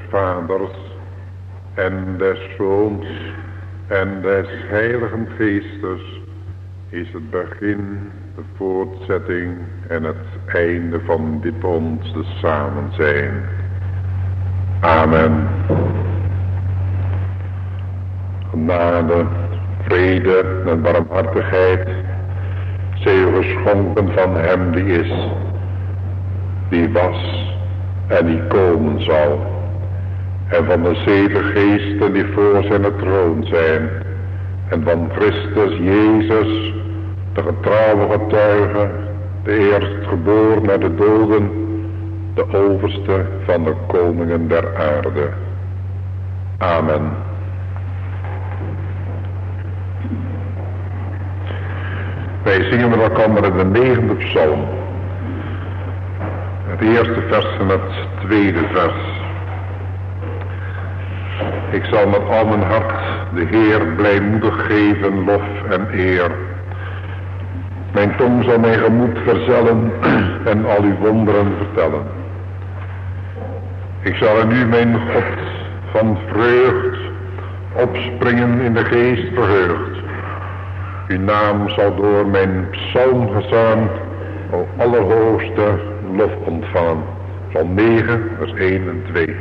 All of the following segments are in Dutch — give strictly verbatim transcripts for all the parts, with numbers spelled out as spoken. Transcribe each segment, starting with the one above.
Vaders en des Zoons en des Heiligen Geestes is het begin, de voortzetting en het einde van dit ons te samen zijn. Amen. Genade, vrede en barmhartigheid zij geschonken van hem die is, die was en die komen zal, en van de zeven geesten die voor zijn troon zijn, en van Christus Jezus, de getrouwe getuige, de eerstgeboren uit de doden, de overste van de koningen der aarde. Amen. Wij zingen met elkaar in de negende psalm. Het eerste vers en het tweede vers. Ik zal met al mijn hart de Heer blijmoedig geven, lof en eer. Mijn tong zal mijn gemoed verzellen en al uw wonderen vertellen. Ik zal in u, mijn God, van vreugd opspringen in de geest verheugd. Uw naam zal door mijn psalmgezang, o Allerhoogste, lof ontvangen. Psalm negen, vers één en twee.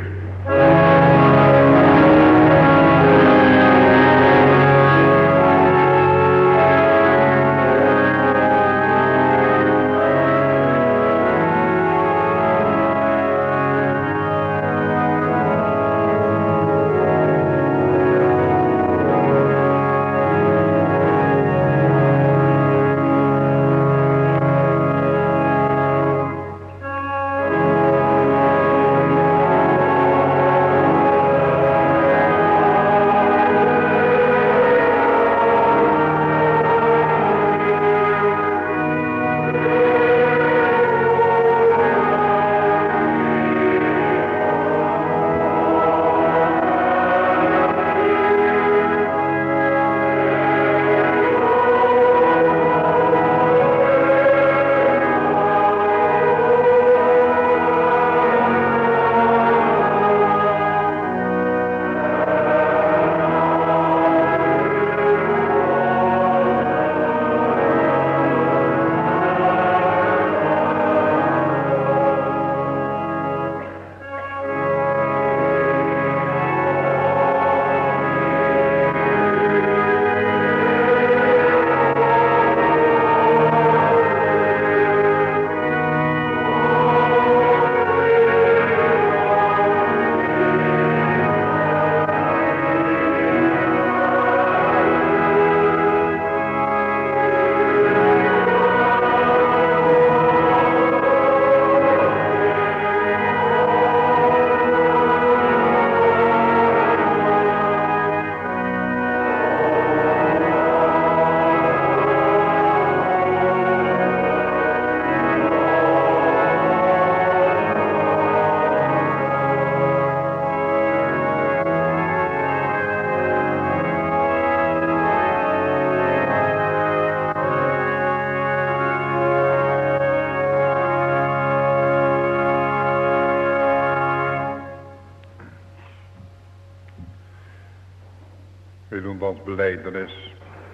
Belijdenis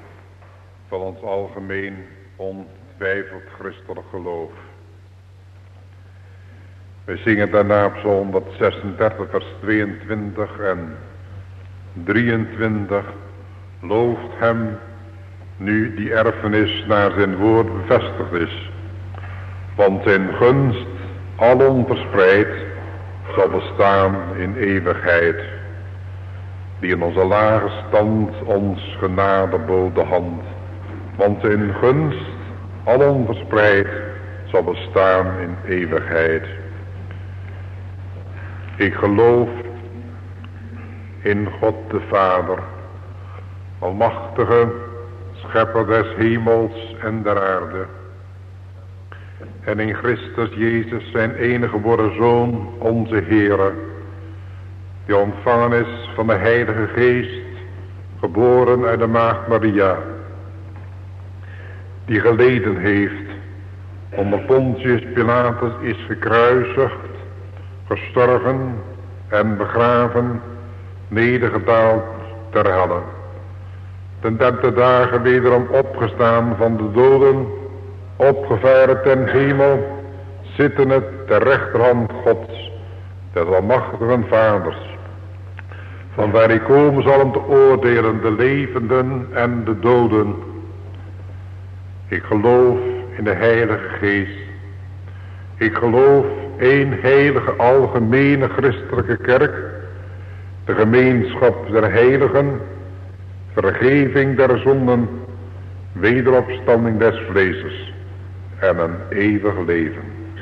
van ons algemeen ontwijfeld christelijk geloof. We zingen daarna Psalm honderdzesendertig vers tweeëntwintig en drieëntwintig. Looft hem nu die erfenis naar zijn woord bevestigd is, want zijn gunst alom verspreid zal bestaan in eeuwigheid, die in onze lage stand ons genade bood de hand, want zijn gunst alom verspreid zal bestaan in eeuwigheid. Ik geloof in God de Vader, almachtige schepper des hemels en der aarde, en in Christus Jezus zijn enige geboren Zoon, onze Heere, die ontvangen is van de Heilige Geest, geboren uit de Maagd Maria, die geleden heeft, onder Pontius Pilatus is gekruisigd, gestorven en begraven, nedergedaald ter helle. Ten derde dagen wederom opgestaan van de doden, opgevaren ten hemel, zittende ter rechterhand Gods, des almachtigen Vaders. Van waar hij komen zal om te oordelen de levenden en de doden. Ik geloof in de Heilige Geest. Ik geloof één heilige algemene christelijke kerk, de gemeenschap der heiligen, vergeving der zonden, wederopstanding des vleeses en een eeuwig leven.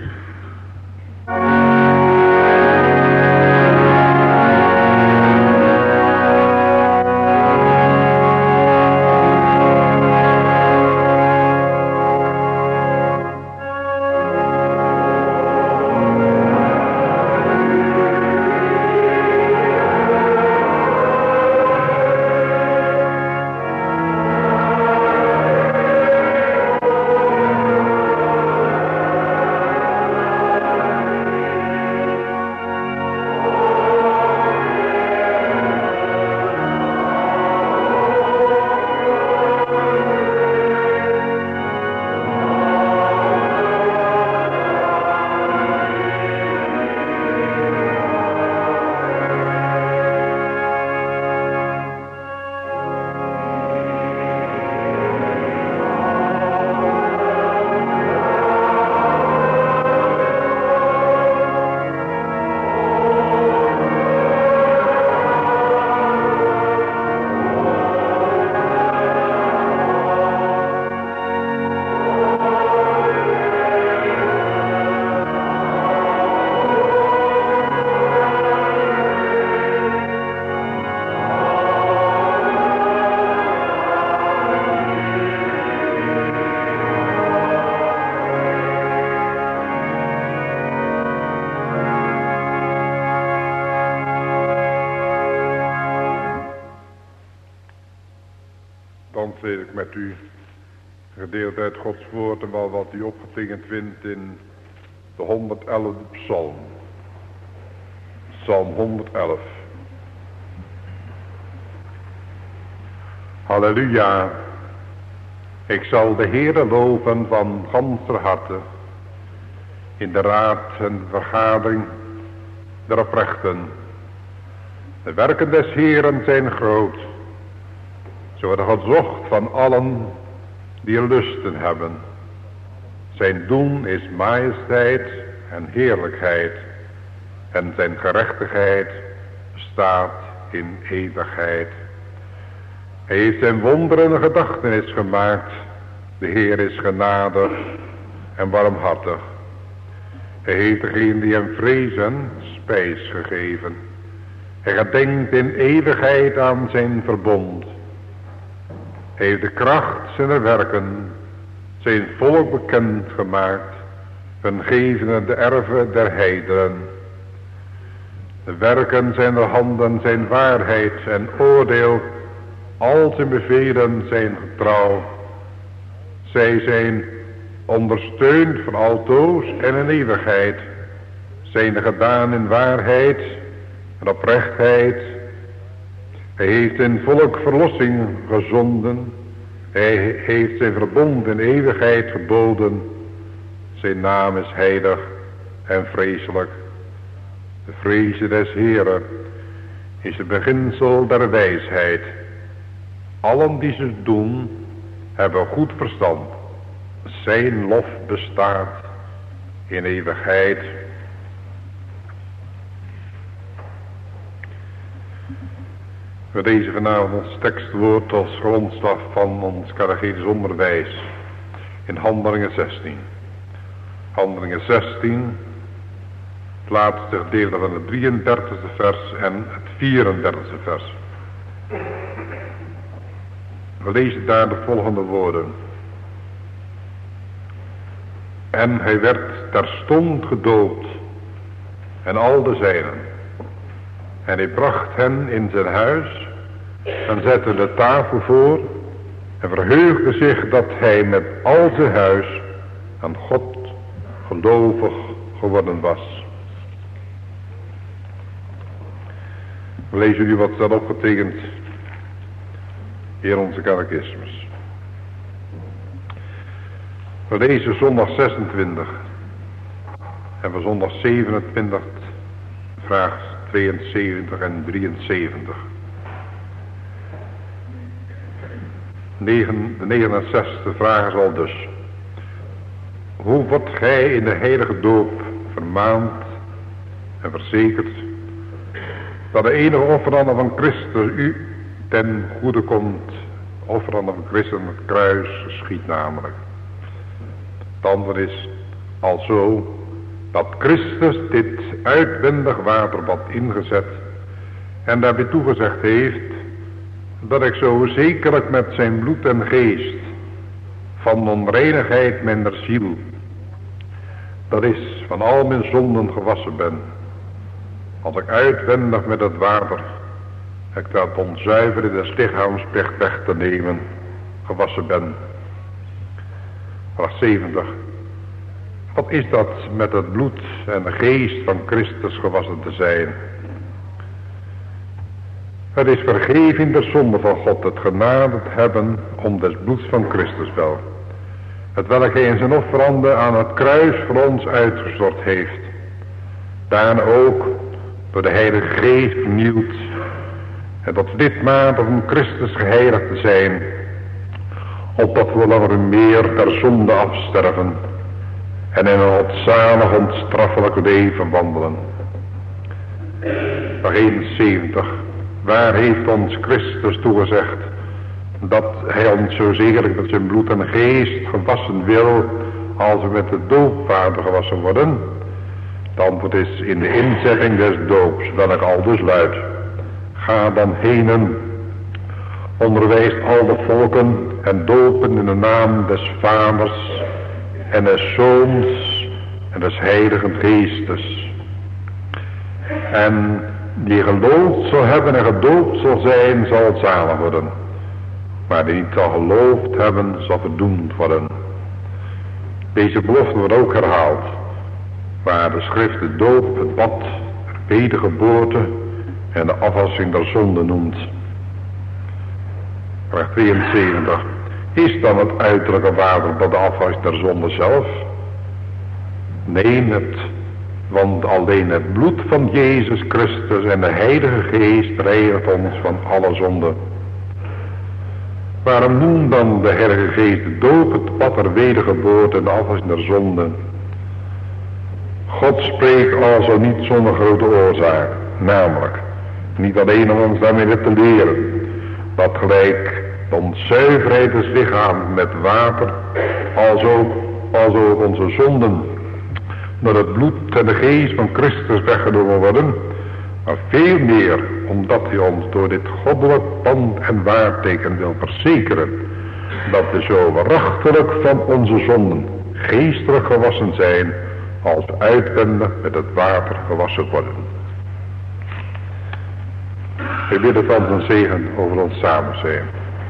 Ik met u gedeeld uit Gods woord en wel wat u opgetekend vindt in de honderdelfde psalm. Psalm honderdelf. Halleluja. Ik zal de Heere loven van ganser harte in de raad en vergadering der oprechten. De werken des Heeren zijn groot. Ze worden gezocht van allen die er lusten hebben. Zijn doen is majesteit en heerlijkheid. En zijn gerechtigheid bestaat in eeuwigheid. Hij heeft zijn wonderen gedachtenis gemaakt. De Heer is genadig en warmhartig. Hij heeft degene die hem vrezen spijs gegeven. Hij gedenkt in eeuwigheid aan zijn verbond. Hij heeft de kracht zijn werken, zijn volk bekend gemaakt, hun gevende de erven der heidenen. De werken zijn der handen zijn waarheid en oordeel, al zijn bevelen zijn getrouw. Zij zijn ondersteund van altoos en in eeuwigheid, zijn gedaan in waarheid en oprechtheid. Hij heeft zijn volk verlossing gezonden. Hij heeft zijn verbond in eeuwigheid geboden. Zijn naam is heilig en vreselijk. De vreze des Heeren is het beginsel der wijsheid. Allen die ze doen, hebben goed verstand. Zijn lof bestaat in eeuwigheid. We deze vanavond ons tekstwoord als grondslag van ons catechetisch onderwijs in Handelingen zestien. Handelingen zestien, het laatste gedeelte van het drieëndertigste vers en het vierendertigste vers. We lezen daar de volgende woorden. En hij werd terstond gedoopt en al de zijnen. En hij bracht hen in zijn huis en zette de tafel voor en verheugde zich dat hij met al zijn huis aan God gelovig geworden was. We lezen nu wat staat opgetekend in onze catechismus. We lezen zondag zesentwintig en voor zondag zevenentwintig vraag tweeënzeventig en drieënzeventig. De negenenzestigste vraag is al dus: hoe wordt gij in de heilige doop vermaand en verzekerd dat de enige offerande van Christus u ten goede komt? Offerande van Christus aan het kruis geschiet namelijk. Het antwoord is alzo dat Christus dit uitwendig waterbad ingezet en daarbij toegezegd heeft dat ik zo zekerlijk met zijn bloed en geest van onreinigheid mijner ziel, dat is van al mijn zonden gewassen ben, als ik uitwendig met het water, ik dat onzuiver in des lichaams plicht weg te nemen, gewassen ben. Vraag zeventig. Wat is dat met het bloed en de geest van Christus gewassen te zijn? Het is vergeving der zonde van God, het genaderd hebben om des bloeds van Christus wel, het welk hij in zijn offerande aan het kruis voor ons uitgestort heeft. Daarna ook door de Heilige Geest vernieuwd en tot lidmaten van Christus geheiligd te zijn, opdat we langer meer der zonde afsterven en in een godzalig onstraffelijk leven wandelen. Vraag eenenzeventig. Waar heeft ons Christus toegezegd dat hij ons zo zekerlijk met zijn bloed en geest gewassen wil als we met de doopwater gewassen worden? Het antwoord is in de inzetting des doops, welk al dus luidt: ga dan henen, onderwijst al de volken en dopen in de naam des Vaders en des Zoons en des Heiligen Geestes. En die geloofd zal hebben en gedoopt zal zijn, zal zalig worden. Maar die niet zal geloofd hebben, zal verdoemd worden. Deze belofte wordt ook herhaald, waar de schrift de doop, het bad, de wedergeboorte en de afwassing der zonde noemt. Vraag tweeënzeventig. Is dan het uiterlijke waterbad de afwassing der zonde zelf? Nee, het, want alleen het bloed van Jezus Christus en de Heilige Geest reinigt ons van alle zonde. Waarom noemt dan de Heilige Geest de doop, het bad der wedergeboorte en de afwassing der zonde? God spreekt alzo niet zonder grote oorzaak, namelijk niet alleen om ons daarmee te leren dat gelijk de onzuiverheid des lichaams met water, als ook, als ook onze zonden door het bloed en de geest van Christus weggenomen worden, maar veel meer omdat hij ons door dit goddelijk pand en waarteken wil verzekeren dat we zo waarachtig van onze zonden geestelijk gewassen zijn als uitwendig met het water gewassen worden. Ik bid het van zijn zegen over ons samen zijn.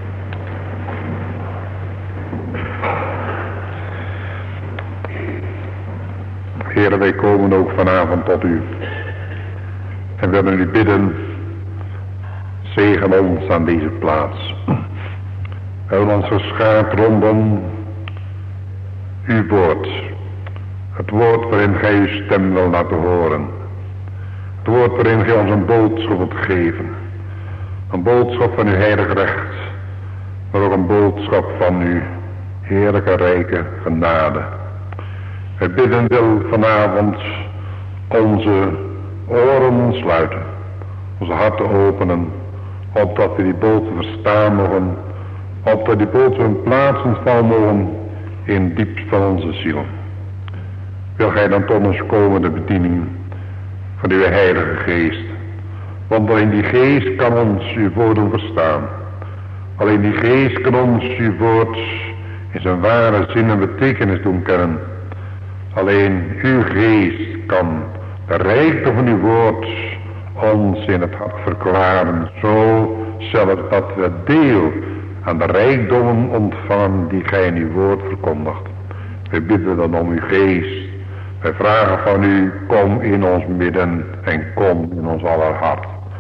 Heren, wij komen ook vanavond tot u. En we willen u bidden, zegen ons aan deze plaats. We hebben ons geschaard rondom uw woord. Het woord waarin gij uw stem wil laten horen. Het woord waarin gij ons een boodschap wilt geven. Een boodschap van uw heilige recht. Maar ook een boodschap van uw heerlijke rijke genade. Wij bidden wil vanavond onze oren sluiten. Onze harten openen. Opdat we die boodschap verstaan mogen. Opdat die boodschap een plaats ontvallen mogen in het diepst van onze ziel. Wil gij dan tot ons komen de bediening van uw heilige geest. Want alleen die geest kan ons uw woorden verstaan. Alleen die geest kan ons uw woord in zijn ware zin en betekenis doen kennen. Alleen uw geest kan de rijkdom van uw woord ons in het hart verklaren. Zo zelfs dat we deel aan de rijkdommen ontvangen die gij in uw woord verkondigt. Wij bidden dan om uw geest. Wij vragen van u, kom in ons midden en kom in ons aller hart.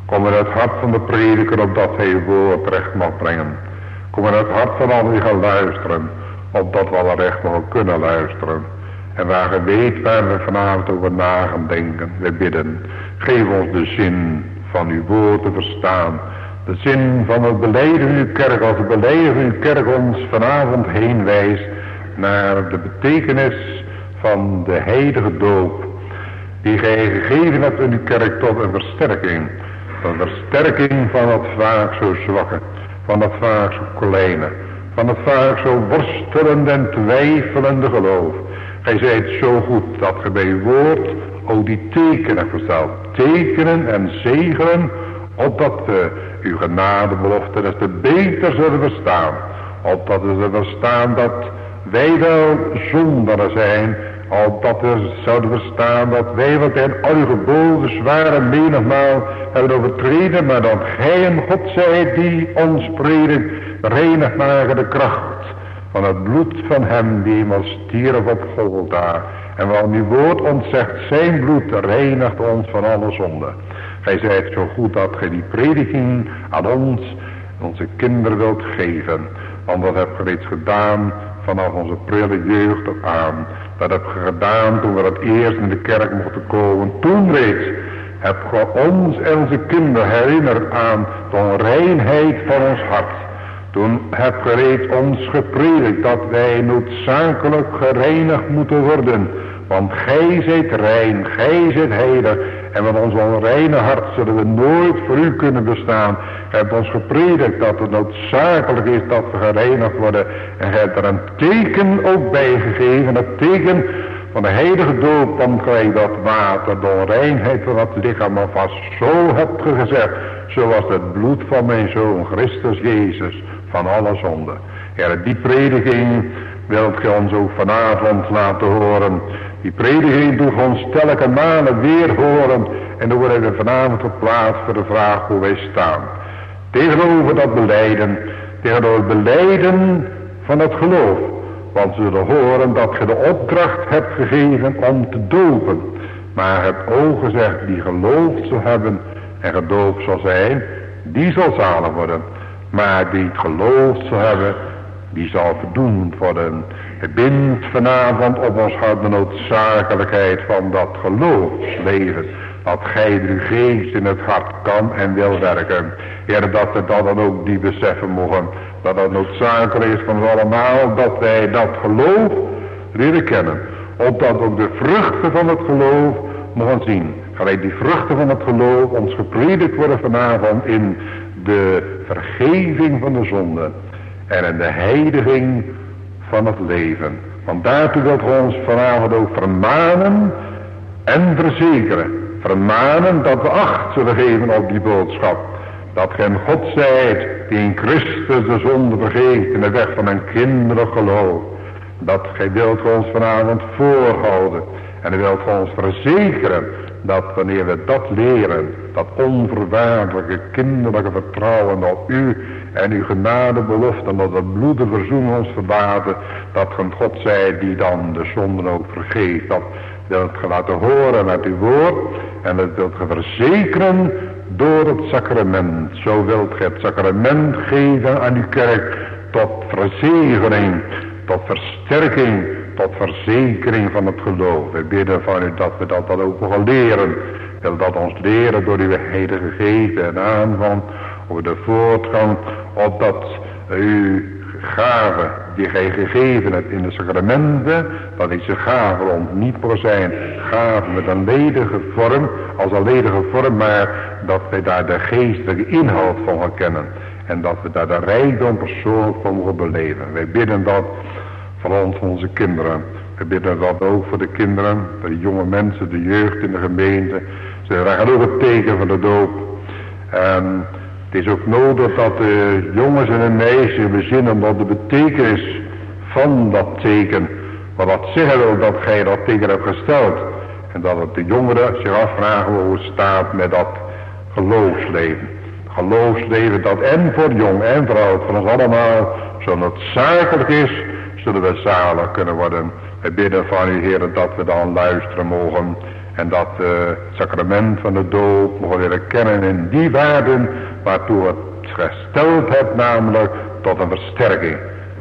Kom in het hart van de prediker, opdat hij uw woord recht mag brengen. Kom in het hart van allen die gaan luisteren, opdat we alle recht mogen kunnen luisteren. En waar je weet waar we vanavond over na gaan denken, we bidden, geef ons de zin van uw woord te verstaan. De zin van het belijden van uw kerk, als het belijden van uw kerk ons vanavond heen wijst naar de betekenis van de heilige doop, die gij gegeven hebt in uw kerk tot een versterking. Een versterking van het vaak zo zwakke, van het vaak zo kleine, van het vaak zo worstelende en twijfelende geloof. Gij zijt zo goed dat ge bij uw woord ook die tekenen hebt gesteld. Tekenen en zegenen, opdat we uw genadebelofte des te beter zullen verstaan. Opdat we zullen verstaan dat wij wel zonderen zijn. Opdat we zouden verstaan dat wij wat in al uw geboden zware menigmaal hebben overtreden. Maar dat gij een God zijt die ons predikt, reinigt naar de kracht van het bloed van hem die eenmaal stierf op Golgotha. En wat uw woord ons zegt, zijn bloed reinigt ons van alle zonde. Gij zijt zo goed dat gij die prediking aan ons, onze kinderen wilt geven. Want dat hebt ge reeds gedaan vanaf onze prille jeugd op aan. Dat hebt ge gedaan toen we het eerst in de kerk mochten komen. Toen reeds hebt ge ons en onze kinderen herinnerd aan de onreinheid van ons hart. Toen hebt ge reeds ons gepredikt dat wij noodzakelijk gereinigd moeten worden. Want gij zijt rein, gij zijt heilig. En met ons onreine hart zullen we nooit voor u kunnen bestaan. Gij hebt ons gepredikt dat het noodzakelijk is dat we gereinigd worden. En gij hebt er een teken ook bij gegeven. Het teken van de heilige doop. Want gij dat water, de onreinheid van het lichaam alvast. Zo hebt ge gezegd. Zoals het bloed van mijn zoon Christus Jezus van alle zonde. Heer, die prediking wilt gij ons ook vanavond laten horen. Die prediking doet ons telke malen weer horen. En dan worden we vanavond geplaatst voor de vraag hoe wij staan. Tegenover dat belijden. Tegenover het belijden van het geloof. Want we zullen horen dat je de opdracht hebt gegeven om te dopen. Maar hebt ook gezegd die geloofd zal hebben en gedoopt zal zijn. Die zal zalig worden. Maar die het geloofd zal hebben, die zal verdoemd worden. Het bindt vanavond op ons hart de noodzakelijkheid van dat geloofsleven. Dat gij uw geest in het hart kan en wil werken. Heer, dat we dat dan ook die beseffen mogen. Dat het noodzakelijk is van ons allemaal dat wij dat geloof leren kennen. Opdat ook de vruchten van het geloof mogen zien. Gelijk die vruchten van het geloof ons gepredikt worden vanavond in de vergeving van de zonde. En in de heiliging van het leven. Want daartoe wilt u ons vanavond ook vermanen en verzekeren. Vermanen dat we acht zullen geven op die boodschap. Dat gij een God zijt die in Christus de zonde vergeeft in de weg van een kinderlijk geloof. Dat gij wilt ons vanavond voorhouden. En u wilt ons verzekeren dat wanneer we dat leren, dat onvoorwaardelijke kinderlijke vertrouwen op u en uw genadebelofte, dat het bloed verzoen ons verbaten, dat ge een God zijt die dan de zonden ook vergeeft. Dat wilt ge laten horen met uw woord en dat wilt ge verzekeren door het sacrament. Zo wilt ge het sacrament geven aan uw kerk tot verzegering, tot versterking, tot verzekering van het geloof. We bidden van u dat we dat dan ook mogen leren. Wil dat ons leren door uw heilige geest en aanvang over de voortgang, opdat uw gave die gij gegeven hebt in de sacramenten, dat deze gave ons niet voor zijn gave met een ledige vorm, als een ledige vorm, maar dat wij daar de geestelijke inhoud van gaan kennen. En dat we daar de rijkdom persoonlijk van mogen beleven. Wij bidden dat van ons, onze kinderen. We bidden dat ook voor de kinderen, voor de jonge mensen, de jeugd in de gemeente. Ze krijgen ook het teken van de doop. En het is ook nodig dat de jongens en de meisjes bezinnen wat de betekenis van dat teken, wat dat zeggen wil dat gij dat teken hebt gesteld. En dat het de jongeren zich afvragen hoe het staat met dat geloofsleven. Geloofsleven dat en voor jong en voor oud van ons allemaal zo noodzakelijk is, zullen we zalig kunnen worden. We bidden van u, Heer, dat we dan luisteren mogen En dat uh, het sacrament van de doop mogen leren kennen in die waarden waartoe het gesteld hebt, namelijk tot een versterking.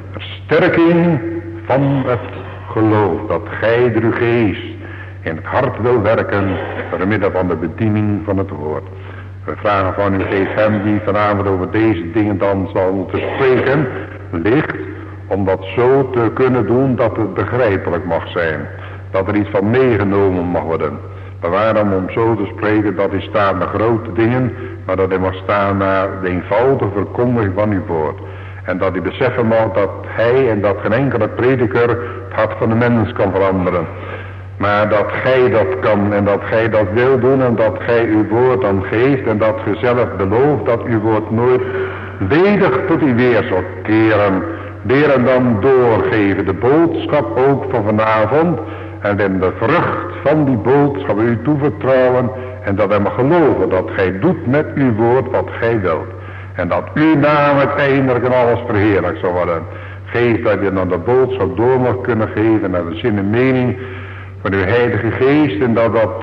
Versterking van het geloof, dat gij door uw geest in het hart wil werken door middel van de bediening van het woord. We vragen van uw geest hem die vanavond over deze dingen dan zal moeten spreken, licht, om dat zo te kunnen doen dat het begrijpelijk mag zijn. Dat er iets van meegenomen mag worden. Maar waarom om zo te spreken dat hij staat naar grote dingen, maar dat hij mag staan naar de eenvoudige verkondiging van uw woord. En dat hij beseffen mag dat hij en dat geen enkele prediker het hart van de mens kan veranderen. Maar dat gij dat kan en dat gij dat wil doen en dat gij uw woord dan geeft en dat gij zelf belooft dat uw woord nooit ledig tot u weer zal keren. Leer hem dan doorgeven de boodschap ook van vanavond en in de vrucht van die boodschap u toevertrouwen en dat hij mag geloven dat gij doet met uw woord wat gij wilt. En dat uw naam uiteindelijk en alles verheerlijk zal worden. Geef dat je dan de boodschap door mag kunnen geven naar de zin en mening van uw heilige geest. En dat dat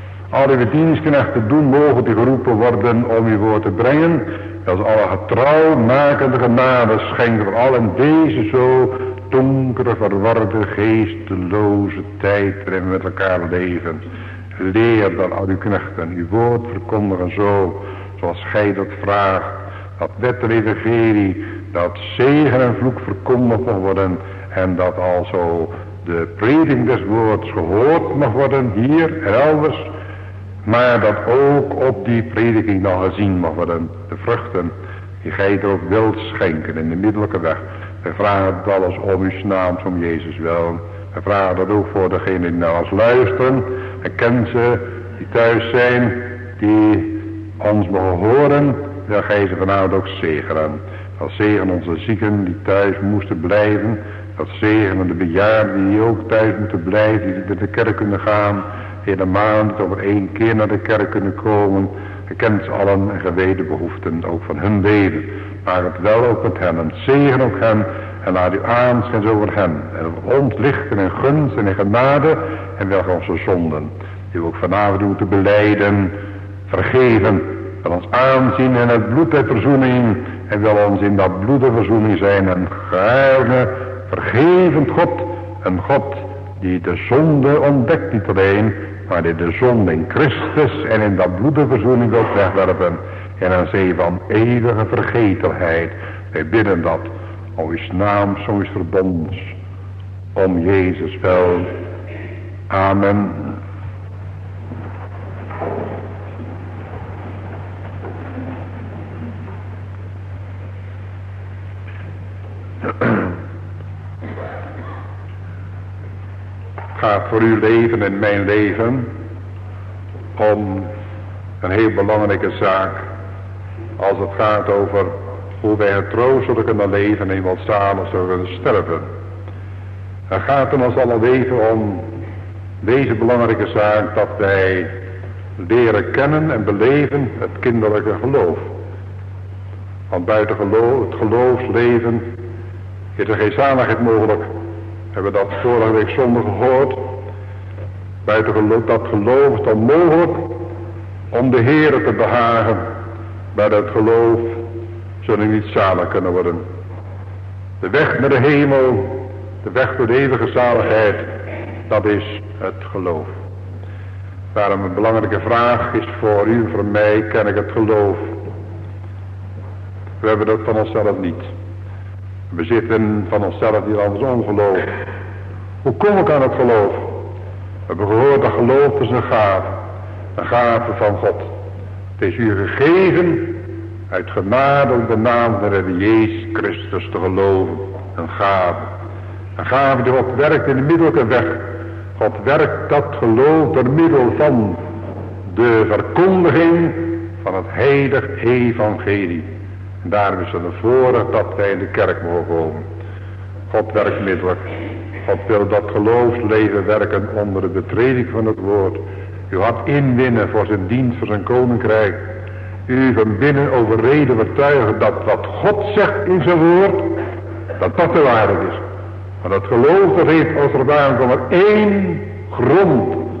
al uw dienstknechten doen mogen die geroepen worden om uw woord te brengen. Dat alle getrouw makende genade schenken voor al in deze zo donkere, verwarde, geesteloze tijd waarin we met elkaar leven. Leer dan al uw knechten uw woord verkondigen zo, zoals gij dat vraagt. Dat wet en evangelie, dat zegen en vloek verkondigd mag worden. En dat alzo de preding des woords gehoord mag worden hier en elders. Maar dat ook op die prediking dan gezien mag worden. De vruchten die gij er ook wilt schenken in de middellijke weg. We vragen het alles om uw naams, om Jezus wel. We vragen dat ook voor degenen die naar ons luisteren. En ken ze die thuis zijn, die ons mogen horen. Dan gij ze vanavond ook zegenen. Dat zegen onze zieken die thuis moesten blijven. Dat zegenen de bejaarden die ook thuis moeten blijven. Die naar de kerk kunnen gaan. In de maand over één keer naar de kerk kunnen komen. Je kent ze allen en geweten behoeften ook van hun leven. Maak het wel ook met hen. En zegen ook hen. En laat u aanschijnen over hen. En over ons lichten in gunst en in genade. En welke onze zonden. Die we ook vanavond moeten belijden. Vergeven. Wil ons aanzien in het bloed der verzoening. En wil ons in dat bloed der verzoening zijn. En gaarne vergevend God. Een God die de zonde ontdekt niet alleen. Maar die de zonde in Christus en in dat bloed der verzoening wil wegwerpen. In een zee van eeuwige vergetelheid. Wij bidden dat. Om uw naam, zo is verbonds. Om Jezus wel. Amen. Het gaat voor uw leven en mijn leven om een heel belangrijke zaak. Als het gaat over hoe wij getroost zullen kunnen leven en welzalig zullen kunnen sterven. Het gaat in ons alle leven om deze belangrijke zaak dat wij leren kennen en beleven het kinderlijke geloof. Want buiten geloof, het geloofsleven is er geen zaligheid mogelijk. We hebben dat vorige week zondag gehoord. Buiten geloof, dat geloof is dan mogelijk om de Heere te behagen. Bij dat geloof zullen we niet zalig kunnen worden. De weg naar de hemel, de weg door de eeuwige zaligheid, dat is het geloof. Daarom een belangrijke vraag is voor u en voor mij, ken ik het geloof? We hebben dat van onszelf niet. We zitten van onszelf hier aan ons ongeloof. Hoe kom ik aan het geloof? We hebben gehoord dat geloof is een gave. Een gave van God. Het is u gegeven uit genade om de naam van de Jezus Christus te geloven. Een gave. Een gave die God werkt in de middellijke weg. God werkt dat geloof door middel van de verkondiging van het heilig evangelie. En daarom is het een voorrecht dat wij in de kerk mogen komen. God werkt middelijk. God wil dat geloofsleven werken onder de betreding van het woord. U had inwinnen voor zijn dienst, voor zijn koninkrijk. U van binnen overreden vertuigen dat wat God zegt in zijn woord, dat dat de waarheid is. Maar dat geloof dat heeft als er daarom maar één grond.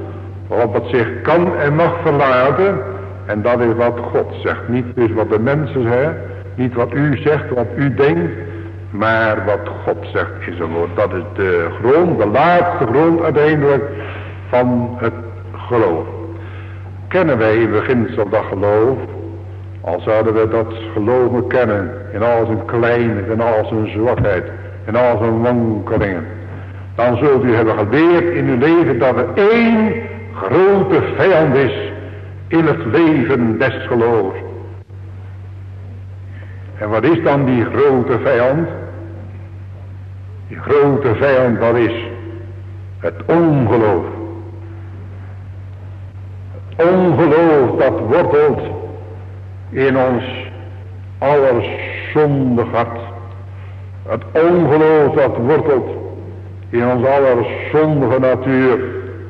Waarop het zich kan en mag verlaten. En dat is wat God zegt. Niet dus wat de mensen zeggen. Niet wat u zegt, wat u denkt. Maar wat God zegt in zijn woord. Dat is de grond, de laatste grond uiteindelijk van het geloof. Kennen wij in beginsel dat geloof? Al zouden we dat geloven kennen. In al zijn kleine, in al zijn zwakheid. In al zijn wankelingen. Dan zult u hebben geleerd in uw leven dat er één grote vijand is. In het leven des geloofs. En wat is dan die grote vijand? Die grote vijand, dat is het ongeloof. Het ongeloof dat wortelt in ons allerzondig hart. Het ongeloof dat wortelt in ons allerzondige natuur.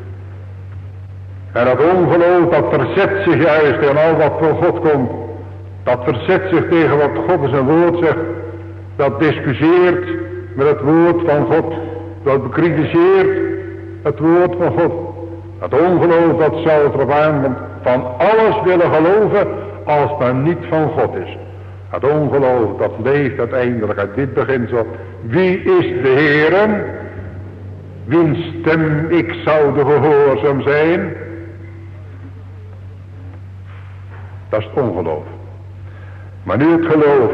En dat ongeloof dat verzet zich juist tegen al wat voor God komt. Dat verzet zich tegen wat God in zijn woord zegt. Dat discussieert met het woord van God. Dat bekritiseert het woord van God. Het ongeloof dat zal het erop aan van alles willen geloven als maar niet van God is. Het ongeloof dat leeft uiteindelijk uit dit beginsel. Wie is de Heere? Wiens stem ik zou de gehoorzaam zijn? Dat is het ongeloof. Maar nu het geloof.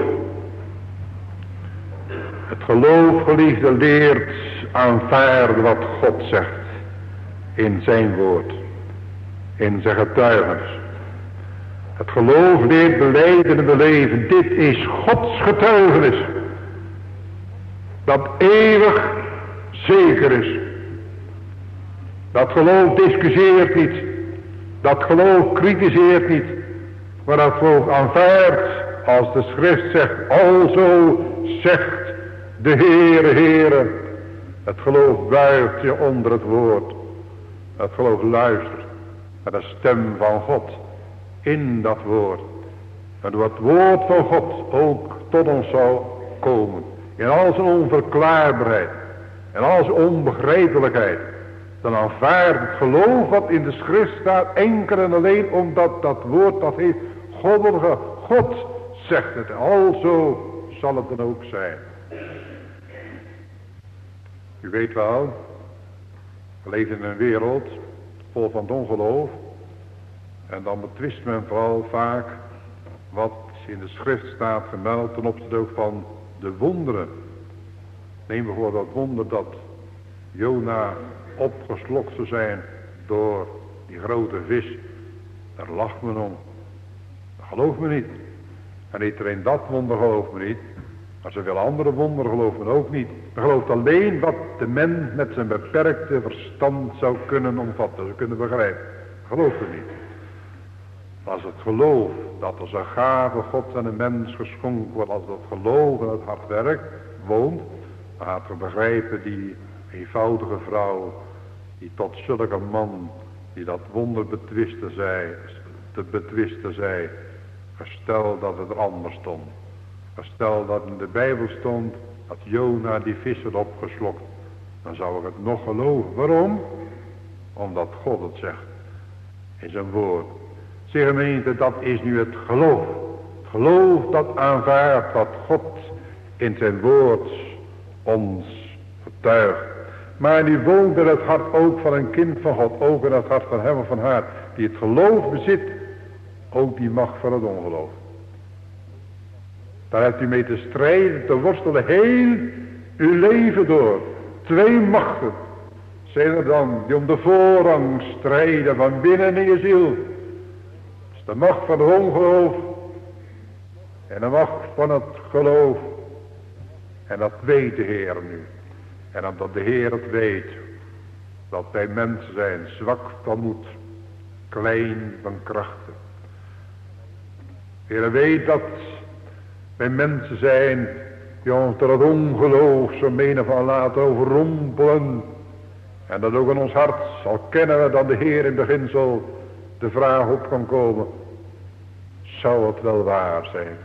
Het geloof, geliefde, leert aanvaarden wat God zegt. In zijn woord. In zijn getuigenis. Het geloof leert belijden en beleven. Dit is Gods getuigenis. Dat eeuwig zeker is. Dat geloof discussieert niet. Dat geloof kritiseert niet. Maar dat geloof aanvaardt als de schrift zegt. Alzo zegt de Heere, Heere. Het geloof buigt je onder het woord. Het geloof luistert naar de stem van God. In dat woord. En door het woord van God ook tot ons zal komen. In al zijn onverklaarbaarheid. En al zijn onbegrijpelijkheid. Dan aanvaardt het geloof wat in de schrift staat. Enkel en alleen omdat dat woord dat heeft. Goddelijke God zegt het. Alzo zal het dan ook zijn. U weet wel. We leven in een wereld vol van het ongeloof. En dan betwist men vooral vaak wat in de schrift staat gemeld ten opzichte ook van de wonderen. Neem bijvoorbeeld dat wonder dat Jona opgeslokt zou zijn door die grote vis. Daar lacht men om. Dat gelooft men niet. En niet alleen dat wonder gelooft men niet. Maar zoveel andere wonderen gelooft men ook niet. Men gelooft alleen wat de mens met zijn beperkte verstand zou kunnen omvatten. Zou kunnen begrijpen. Dat gelooft men niet. Als het geloof dat als een gave God aan een mens geschonken wordt. Als dat geloof in het hart werkt, woont. Dan gaat er begrijpen die eenvoudige vrouw. Die tot zulke man die dat wonder betwisten zij. Te betwisten zij. Gestel dat het er anders stond. Gestel dat in de Bijbel stond. Dat Jona die vis had opgeslokt. Dan zou ik het nog geloven. Waarom? Omdat God het zegt. In zijn woord. Zeg gemeente, dat is nu het geloof. Het geloof dat aanvaardt wat God in zijn woord ons getuigt. Maar die woont in het hart ook van een kind van God. Ook in het hart van hem of van haar. Die het geloof bezit. Ook die macht van het ongeloof. Daar hebt u mee te strijden, te worstelen heel uw leven door. Twee machten zijn er dan die om de voorrang strijden van binnen in je ziel. Dat is de macht van het ongeloof en de macht van het geloof. En dat weet de Heer nu. En omdat de Heer het weet, dat wij mensen zijn, zwak van moed, klein van krachten. De Heer weet dat wij mensen zijn die ons door het ongeloof zo menig van laten overrompelen. En dat ook in ons hart zal kennen we dat de Heer in beginsel de vraag op kan komen. Zou het wel waar zijn?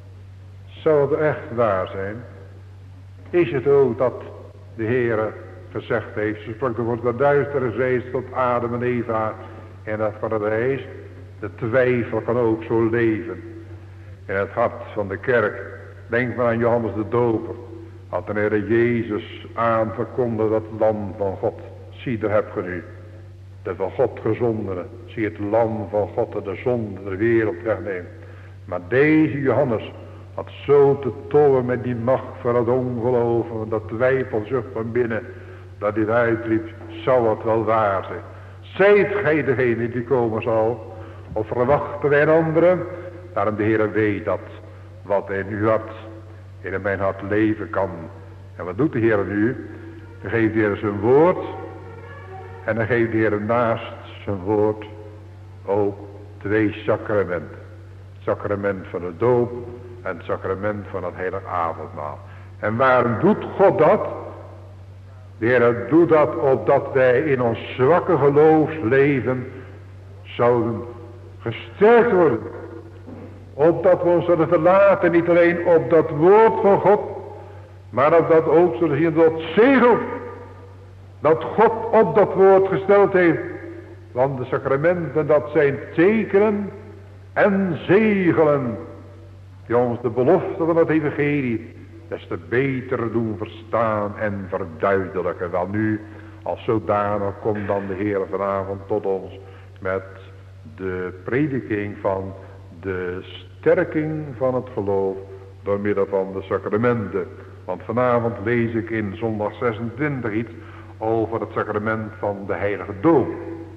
Zou het echt waar zijn? Is het ook dat de Heer gezegd heeft. Ze sprak door de duistere zeest tot Adam en Eva in het paradijs. De twijfel kan ook zo leven in het hart van de kerk. Denk maar aan Johannes de Doper. Had de Heer Jezus aanverkondigd dat lam van God. Zie, daar heb je nu de van God gezondene. Zie het lam van God dat de zonde de wereld wegneemt. Maar deze Johannes had zo te tollen met die macht van het ongeloof. En dat twijfelzucht van binnen. Dat hij uitriep, zou het wel waar zijn. Zijt gij degene die komen zal? Of verwachten wij een andere? Daarom de Heer weet dat wat in uw hart, in mijn hart leven kan. En wat doet de Heer nu? Dan geeft de Heer zijn woord. En dan geeft de Heer naast zijn woord ook twee sacramenten. Het sacrament van de doop en het sacrament van het heilige avondmaal. En waarom doet God dat? De Heer doet dat opdat wij in ons zwakke geloofsleven zouden gesterkt worden. Opdat we ons zullen verlaten, niet alleen op dat woord van God, maar op dat ook zullen zien dat zegel dat God op dat woord gesteld heeft. Want de sacramenten, dat zijn tekenen en zegelen die ons de belofte van het evangelie des te beter doen verstaan en verduidelijken. Wel nu, als zodanig komt dan de Heer vanavond tot ons met de prediking van de sterking van het geloof door middel van de sacramenten. Want vanavond lees ik in zondag zesentwintig iets over het sacrament van de heilige doop.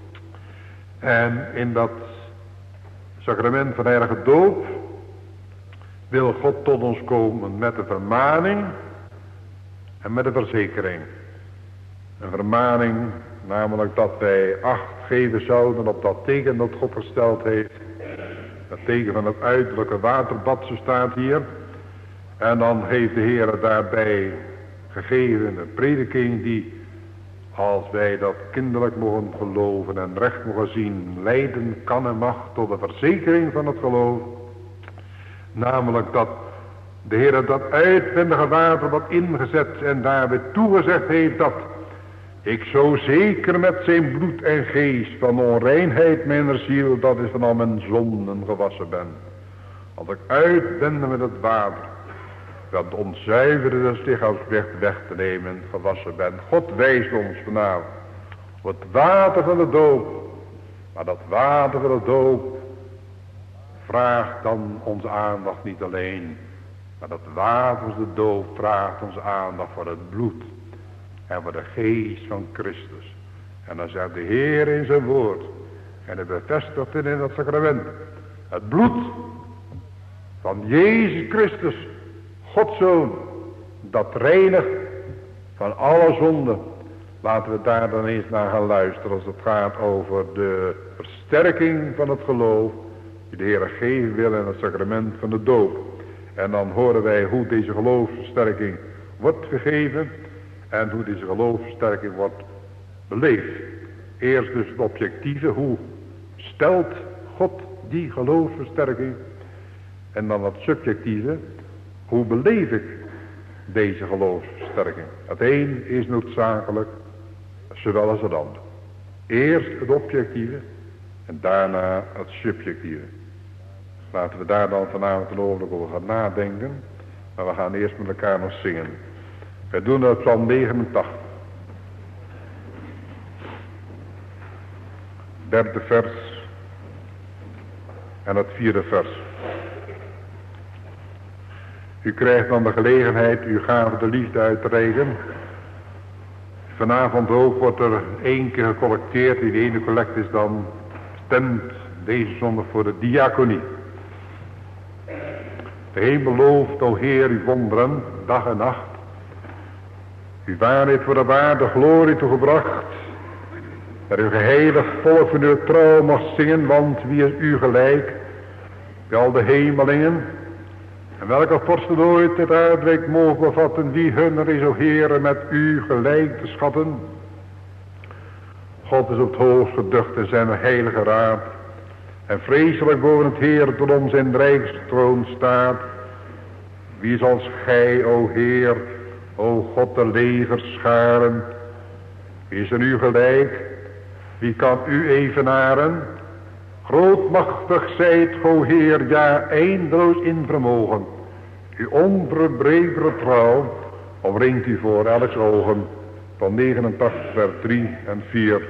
En in dat sacrament van de heilige doop wil God tot ons komen met de vermaning en met de verzekering. Een vermaning, namelijk dat wij acht geven zouden op dat teken dat God gesteld heeft. Het teken van het uiterlijke waterbad, zo staat hier. En dan heeft de Heer daarbij gegeven een prediking die, als wij dat kinderlijk mogen geloven en recht mogen zien, leiden kan en mag tot de verzekering van het geloof. Namelijk dat de Heer dat uitwendige waterbad ingezet en daarbij toegezegd heeft dat ik zo zeker met zijn bloed en geest van onreinheid mijn ziel, dat is van al mijn zonden gewassen ben. Als ik uitwende met het water, dat onzuiverde des lichaams weg te nemen, gewassen ben. God wijst ons vanavond op het water van de doop. Maar dat water van de doop vraagt dan onze aandacht niet alleen. Maar dat water van de doop vraagt onze aandacht voor het bloed. En voor de geest van Christus. En dan zegt de Heer in zijn woord. En hij bevestigt het in het sacrament. Het bloed van Jezus Christus, Gods Zoon, dat reinigt van alle zonden. Laten we daar dan eens naar gaan luisteren als het gaat over de versterking van het geloof die de Heer geven wil in het sacrament van de doop. En dan horen wij hoe deze geloofsversterking wordt gegeven en hoe deze geloofsversterking wordt beleefd. Eerst dus het objectieve, hoe stelt God die geloofsversterking? En dan het subjectieve, hoe beleef ik deze geloofsversterking? Het een is noodzakelijk, zowel als het ander. Eerst het objectieve en daarna het subjectieve. Laten we daar dan vanavond een ogenblik over gaan nadenken. Maar we gaan eerst met elkaar nog zingen. We doen dat Psalm negenentachtig. Derde vers en het vierde vers. U krijgt dan de gelegenheid uw gave de liefde uit te reiken. Vanavond ook wordt er één keer gecollecteerd. Die ene collect is dan bestemd deze zondag voor de diaconie. De hemel looft, o Heer, uw wonderen, dag en nacht. Uw waarheid voor de waarde glorie toegebracht. Dat uw geheilig volk van uw trouw mag zingen, want wie is u gelijk? Bij al de hemelingen. En welke vorsten ooit het uitrijk mogen bevatten, wie hunner is, o Heere, met u gelijk te schatten. God is op het hoogst geducht in zijn heilige raad. En vreselijk boven het Heer tot ons in rijkstroon staat. Wie is als gij, o Heer, o God de legerscharen, Is er u gelijk? Wie kan u evenaren? Grootmachtig zijt, o Heer, ja, eindeloos in vermogen. Uw onverbreekbare trouw omringt u voor elks ogen. Van negenentachtig vers drie en vier.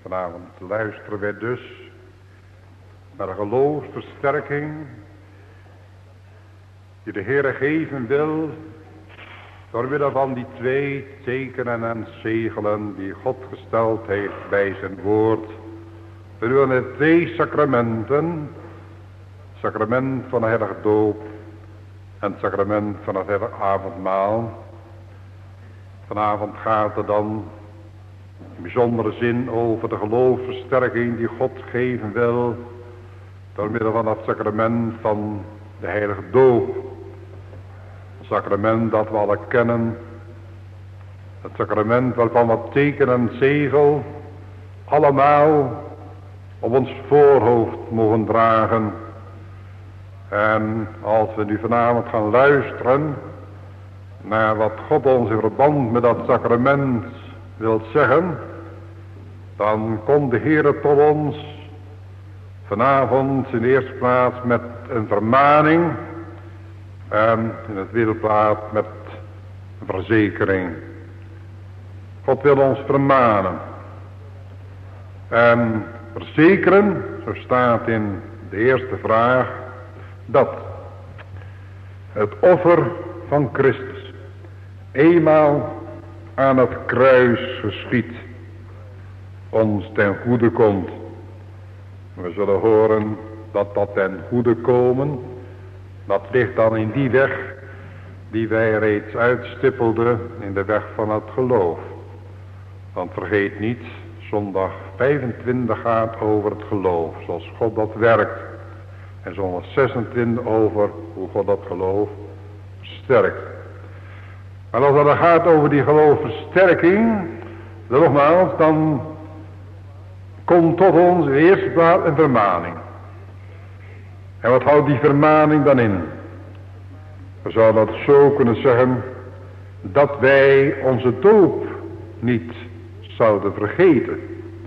Vanavond luisteren wij dus naar de geloofsversterking die de Heere geven wil door middel van die twee tekenen en zegelen die God gesteld heeft bij zijn woord. We doen de twee sacramenten, het sacrament van de heilige doop en het sacrament van het heilige avondmaal. Vanavond gaat het dan in bijzondere zin over de geloofsversterking die God geven wil door middel van het sacrament van de heilige doop. Een sacrament dat we alle kennen. Het sacrament waarvan wat teken en zegel allemaal op ons voorhoofd mogen dragen. En als we nu vanavond gaan luisteren naar wat God ons in verband met dat sacrament wil zeggen, dan komt de Heere tot ons vanavond in de eerste plaats met een vermaning en in de tweede plaats met een verzekering. God wil ons vermanen en verzekeren, zo staat in de eerste vraag, dat het offer van Christus eenmaal aan het kruis geschied ons ten goede komt. We zullen horen dat dat ten goede komen, dat ligt dan in die weg die wij reeds uitstippelden, in de weg van het geloof. Want vergeet niet, zondag vijfentwintig gaat over het geloof, zoals God dat werkt. En zondag zesentwintig over hoe God dat geloof versterkt. Maar als het dan gaat over die geloofversterking, dan nogmaals, dan komt tot ons in de eerste plaats een vermaning. En wat houdt die vermaning dan in? We zouden dat zo kunnen zeggen, dat wij onze doop niet zouden vergeten.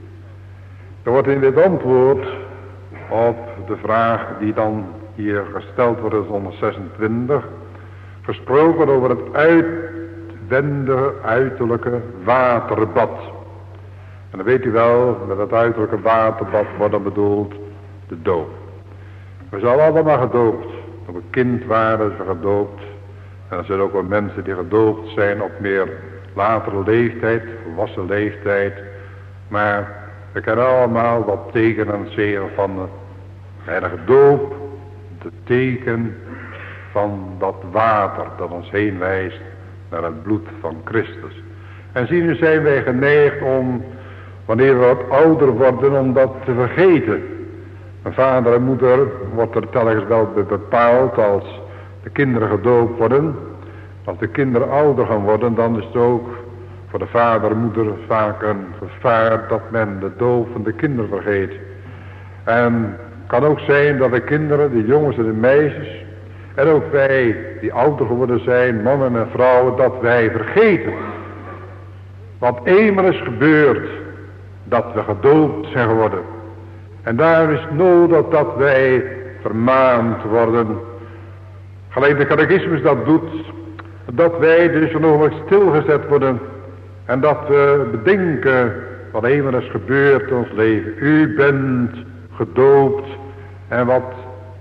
Er wordt in dit antwoord op de vraag die dan hier gesteld wordt in zondag zesentwintig, gesproken over het uitwendige, uiterlijke waterbad. En dan weet u wel, met het uiterlijke waterbad wordt dan bedoeld de doop. We zijn allemaal gedoopt. Toen we kind waren, ze gedoopt. En er zijn ook wel mensen die gedoopt zijn op meer latere leeftijd, volwassen leeftijd. Maar we kennen allemaal wat teken en zegel van de heilige doop. De teken van dat water dat ons heen wijst naar het bloed van Christus. En zie nu zijn wij geneigd om, wanneer we wat ouder worden, om dat te vergeten. Mijn vader en moeder wordt er telkens wel bepaald als de kinderen gedoopt worden. Als de kinderen ouder gaan worden, dan is het ook voor de vader en moeder vaak een gevaar dat men de doop van de kinderen vergeet. En het kan ook zijn dat de kinderen, de jongens en de meisjes, en ook wij die ouder geworden zijn, mannen en vrouwen, dat wij vergeten. Want eenmaal is gebeurd dat we gedoopt zijn geworden. En daar is nodig dat wij vermaand worden. Gelijk de catechismus dat doet. Dat wij dus een ogenblik stilgezet worden. En dat we bedenken wat eenmaal is gebeurd in ons leven. U bent gedoopt. En wat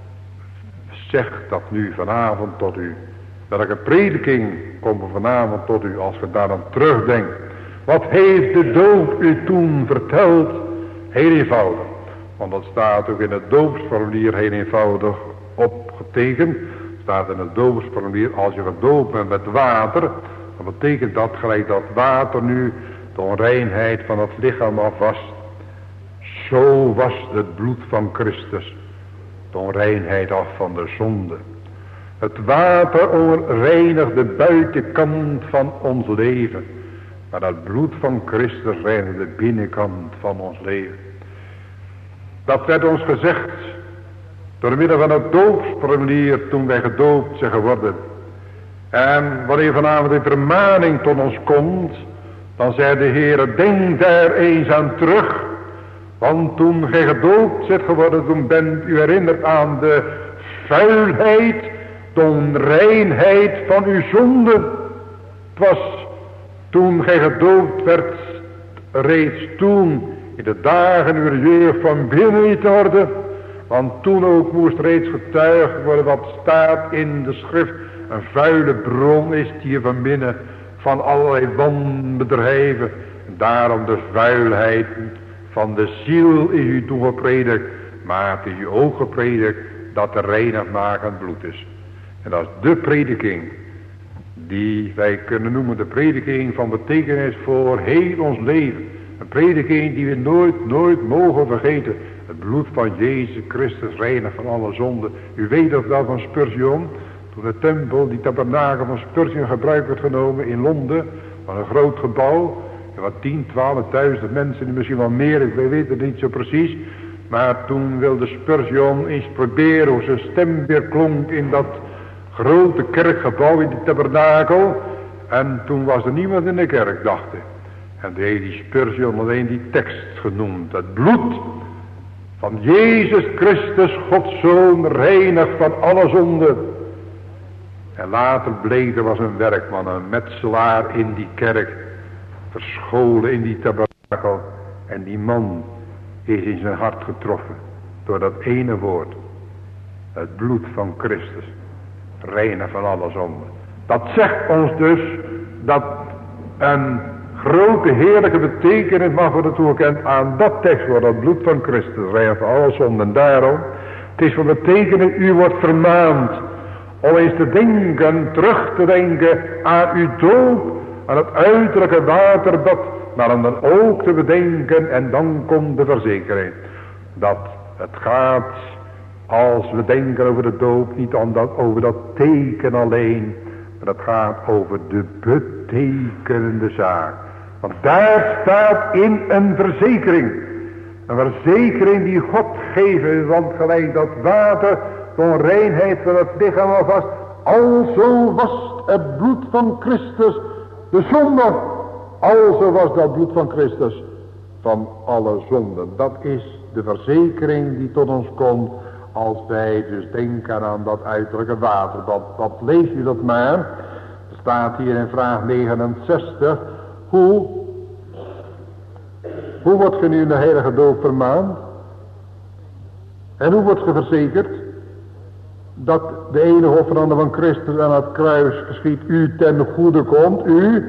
zegt dat nu vanavond tot u? Welke prediking komt er vanavond tot u als je daar dan terugdenkt? Wat heeft de doop u toen verteld? Heel eenvoudig. Want dat staat ook in het doopsformulier heel eenvoudig opgetekend. Staat in het doopsformulier, als je gedoopt bent met water, dan betekent dat gelijk dat water nu de onreinheid van het lichaam afwast. Zo was het bloed van Christus de onreinheid af van de zonde. Het water reinigt de buitenkant van ons leven. Maar dat bloed van Christus reinigt de binnenkant van ons leven. Dat werd ons gezegd door middel van het doopsformulier toen wij gedoopt zijn geworden. En wanneer vanavond de vermaning tot ons komt, dan zei de Heer, denk daar eens aan terug. Want toen gij gedoopt zijt geworden, toen bent u herinnerd aan de vuilheid, de onreinheid van uw zonde. Het was toen gij gedoopt werd, reeds toen in de dagen uw jeugd van binnen niet orde. Want toen ook moest reeds getuigd worden wat staat in de schrift. Een vuile bron is die van binnen van allerlei wanbedrijven. En daarom de vuilheid van de ziel is u toen gepredikt. Maar het is u ook gepredikt dat de reinigmakend bloed is. En dat is de prediking die wij kunnen noemen de prediking van betekenis voor heel ons leven. Een prediking die we nooit, nooit mogen vergeten. Het bloed van Jezus Christus reinigt van alle zonden. U weet of dat van Spurgeon, toen de tempel, die tabernakel van Spurgeon gebruik werd genomen in Londen, van een groot gebouw. Er waren tien, twaalfduizend mensen, misschien wel meer, ik weet het niet zo precies. Maar toen wilde Spurgeon eens proberen hoe zijn stem weer klonk in dat grote kerkgebouw in die tabernakel. En toen was er niemand in de kerk, dacht hij. En toen heeft die Spurgeon alleen die tekst genoemd. Het bloed van Jezus Christus, Gods Zoon, reinigt van alle zonden. En later bleek er was een werkman, een metselaar in die kerk, verscholen in die tabernakel. En die man is in zijn hart getroffen door dat ene woord. Het bloed van Christus, reinigt van alle zonden. Dat zegt ons dus dat een grote heerlijke betekenis mag worden toegekend aan dat tekstwoord, dat bloed van Christus, reinigt van alle zonden. En daarom, het is van betekenis, u wordt vermaand om eens te denken, terug te denken aan uw doop, aan het uiterlijke waterbad, maar om dan ook te bedenken, en dan komt de verzekering, dat het gaat, als we denken over de doop, niet om dat, over dat teken alleen, maar het gaat over de betekenende zaak. Want daar staat in een verzekering, een verzekering die God geeft, want gelijk dat water de onreinheid van het lichaam alvast, alzo was het bloed van Christus de zonde, alzo was dat bloed van Christus van alle zonden. Dat is de verzekering die tot ons komt als wij dus denken aan dat uiterlijke water. Dat, dat lees u dat maar. Er staat hier in vraag negenenzestig. Hoe, hoe wordt ge nu in de heilige doop vermaand? En hoe wordt ge verzekerd dat de enige offerande van Christus aan het kruis geschiet u ten goede komt? U,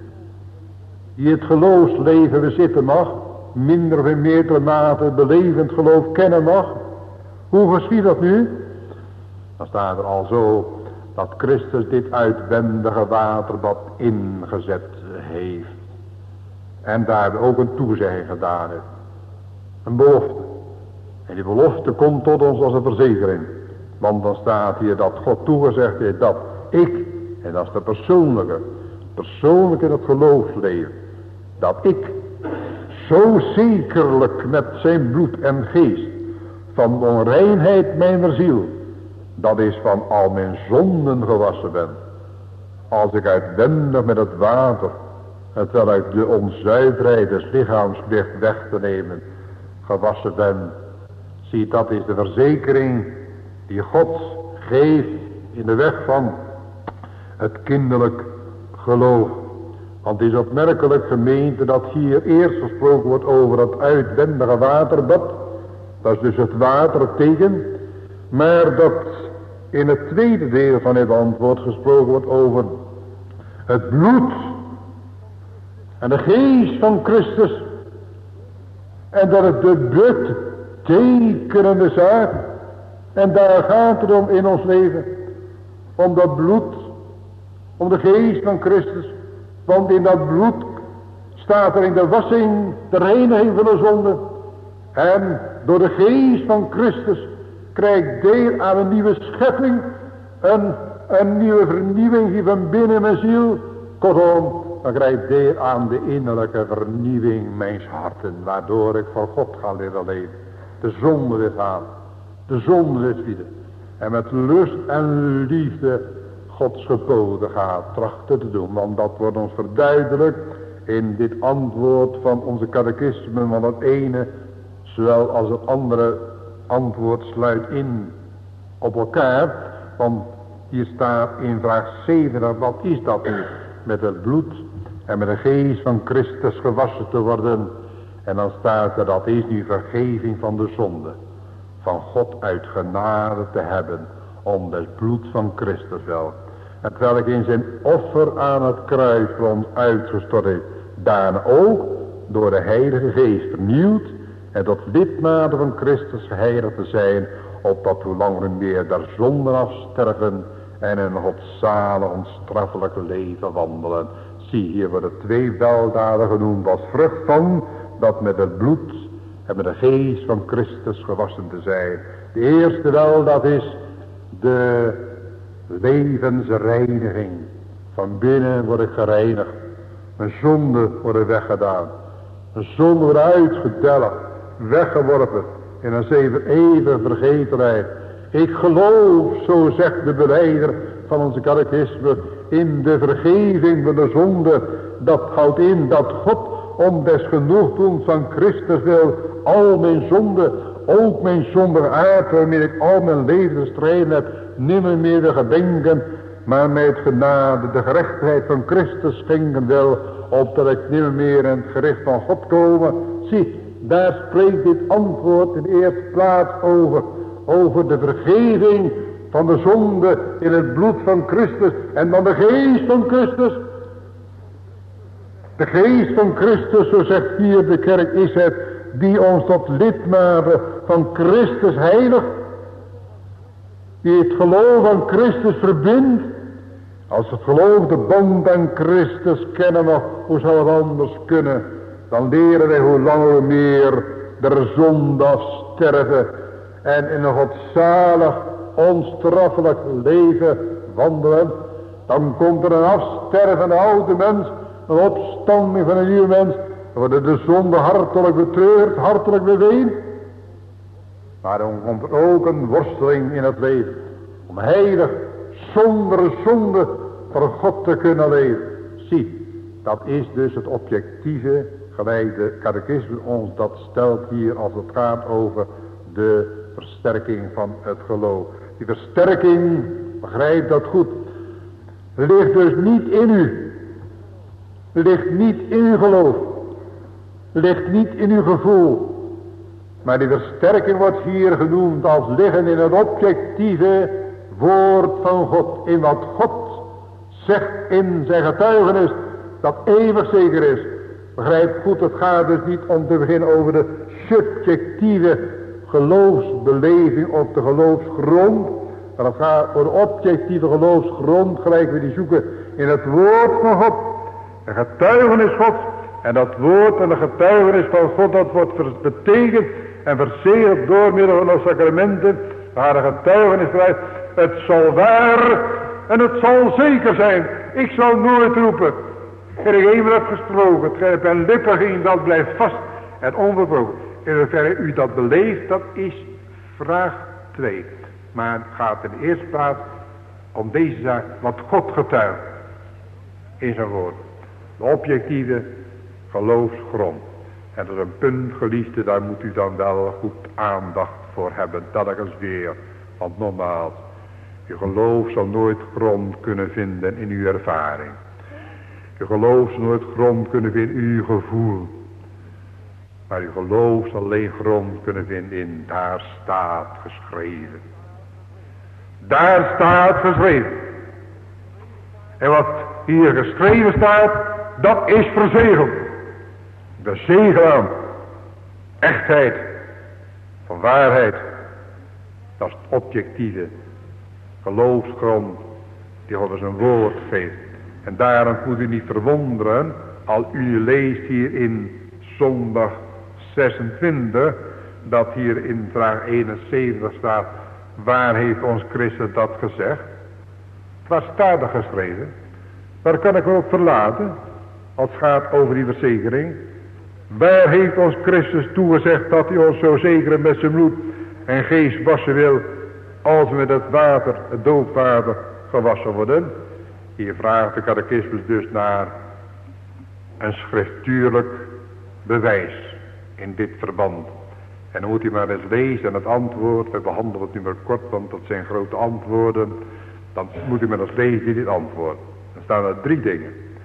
die het geloofsleven bezitten mag, minder of in meerdere mate het belevend geloof kennen mag. Hoe geschiet dat nu? Dan staat er al zo dat Christus dit uitwendige waterbad ingezet heeft. En daar ook een toezegging gedaan heeft. Een belofte. En die belofte komt tot ons als een verzekering. Want dan staat hier dat God toegezegd heeft dat ik, en dat is de persoonlijke, persoonlijk in het geloofsleven, dat ik zo zekerlijk met zijn bloed en geest van de onreinheid mijner ziel, dat is van al mijn zonden gewassen ben. Als ik uitwendig met het water, terwijl ik de onzuiverheid des lichaams ligt weg te nemen, gewassen ben. Zie, dat is de verzekering die God geeft in de weg van het kinderlijk geloof. Want het is opmerkelijk, gemeente, dat hier eerst gesproken wordt over het uitwendige waterbad. Dat is dus het water, het teken. Maar dat in het tweede deel van het antwoord gesproken wordt over het bloed en de geest van Christus. En dat het de betekenende zaak. En daar gaat het om in ons leven. Om dat bloed. Om de geest van Christus. Want in dat bloed staat er in de wassing de reiniging van de zonde. En door de geest van Christus krijgt deel aan een nieuwe schepping. Een, een nieuwe vernieuwing die van binnen mijn ziel. Kortom, dan krijgt deel aan de innerlijke vernieuwing mijns harten. Waardoor ik voor God ga leren leven. De zonde dit aan. De zonde dit wieder. En met lust en liefde Gods geboden gaat trachten te doen. Want dat wordt ons verduidelijkt in dit antwoord van onze catechisme. Want het ene, zowel als het andere antwoord sluit in op elkaar. Want hier staat in vraag zeventig, wat is dat nu? Met het bloed en met de geest van Christus gewassen te worden. En dan staat er, dat is nu vergeving van de zonde. Van God uit genade te hebben. Om het bloed van Christus wel. En terwijl ik in zijn offer aan het kruis voor ons uitgestort heeft. Daarna ook door de Heilige Geest vernieuwd. En tot lidmate van Christus geheiligd te zijn. Opdat hoe langer meer der zonden afsterven. En een godzalig onstraffelijk leven wandelen. Zie, hier worden twee weldaden genoemd als vrucht van dat met het bloed en met de geest van Christus gewassen te zijn. De eerste weldaad is de levensreiniging. Van binnen word ik gereinigd. Mijn zonden worden weggedaan. Mijn zonden worden uitgedelgd, weggeworpen in een zeven eeuwige vergetelheid. Ik geloof, zo zegt de belijder van onze catechisme, in de vergeving van de zonde. Dat houdt in dat God om des genoegdoens van Christus wil al mijn zonde, ook mijn zondige aard waarmee ik al mijn leven te strijden heb, nimmer meer wil gedenken, maar met genade de gerechtigheid van Christus schenken wil, opdat ik nimmer meer in het gericht van God komen. Zie, daar spreekt dit antwoord in de eerste plaats over, over de vergeving van de zonde in het bloed van Christus en dan de geest van Christus. De geest van Christus, zo zegt hier de kerk, is het die ons tot lidmate van Christus heiligt. Die het geloof aan Christus verbindt. Als het geloof de band aan Christus kennen nog, hoe zou het anders kunnen? Dan leren wij hoe langer hoe meer der zonde afsterven. En in een godzalig, onstraffelijk leven wandelen. Dan komt er een afstervende oude mens. Een opstanding van een nieuwe mens. Dan worden de zonde hartelijk betreurd, hartelijk beweend. Maar dan komt er ook een worsteling in het leven. Om heilig, zonder zonde voor God te kunnen leven. Zie, dat is dus het objectieve, gelijk de catechisme ons dat stelt hier als het gaat over de versterking van het geloof. Die versterking, begrijp dat goed, ligt dus niet in u. Ligt niet in uw geloof. Ligt niet in uw gevoel. Maar die versterking wordt hier genoemd als liggen in het objectieve woord van God. In wat God zegt in zijn getuigenis. Dat eeuwig zeker is. Begrijp goed, het gaat dus niet om te beginnen over de subjectieve geloofsbeleving op de geloofsgrond. Maar het gaat voor de objectieve geloofsgrond, gelijk we die zoeken in het woord van God. De getuigenis Gods. En dat woord en de getuigenis van God, dat wordt betekend en verzegeld door middel van de sacramenten. Waar de getuigenis blijft. Het zal waar en het zal zeker zijn. Ik zal nooit roepen. En ik eenmaal heb gesproken. Het ben lippen ging, dat blijft vast en onverbroken. In hoeverre u dat beleeft, dat is vraag twee. Maar het gaat in de eerste plaats om deze zaak, wat God getuigt in zijn woord. De objectieve geloofsgrond. En dat is een punt, geliefde, daar moet u dan wel goed aandacht voor hebben. Dat ik eens weer. Want nogmaals, uw geloof zal nooit grond kunnen vinden in uw ervaring. Uw geloof zal nooit grond kunnen vinden in uw gevoel. Maar uw geloof zal alleen grond kunnen vinden in daar staat geschreven. Daar staat geschreven. En wat hier geschreven staat, dat is verzegeld. De zegel aan echtheid, van waarheid. Dat is het objectieve geloofsgrond die God zijn woord geeft. En daarom moet u niet verwonderen, al u leest hier in zondag zesentwintig, dat hier in vraag eenenzeventig staat, waar heeft ons Christus dat gezegd? Waar staat er geschreven? Waar kan ik me op verlaten, als het gaat over die verzekering? Waar heeft ons Christus toegezegd dat hij ons zo zekeren met zijn bloed en geest wassen wil, als we met het water, het doopwater, gewassen worden? Hier vraagt de catechismus dus naar een schriftuurlijk bewijs in dit verband. En dan moet u maar eens lezen en het antwoord, we behandelen het nu maar kort, want dat zijn grote antwoorden. Dan moet u maar eens lezen in dit antwoord. Dan staan er drie dingen.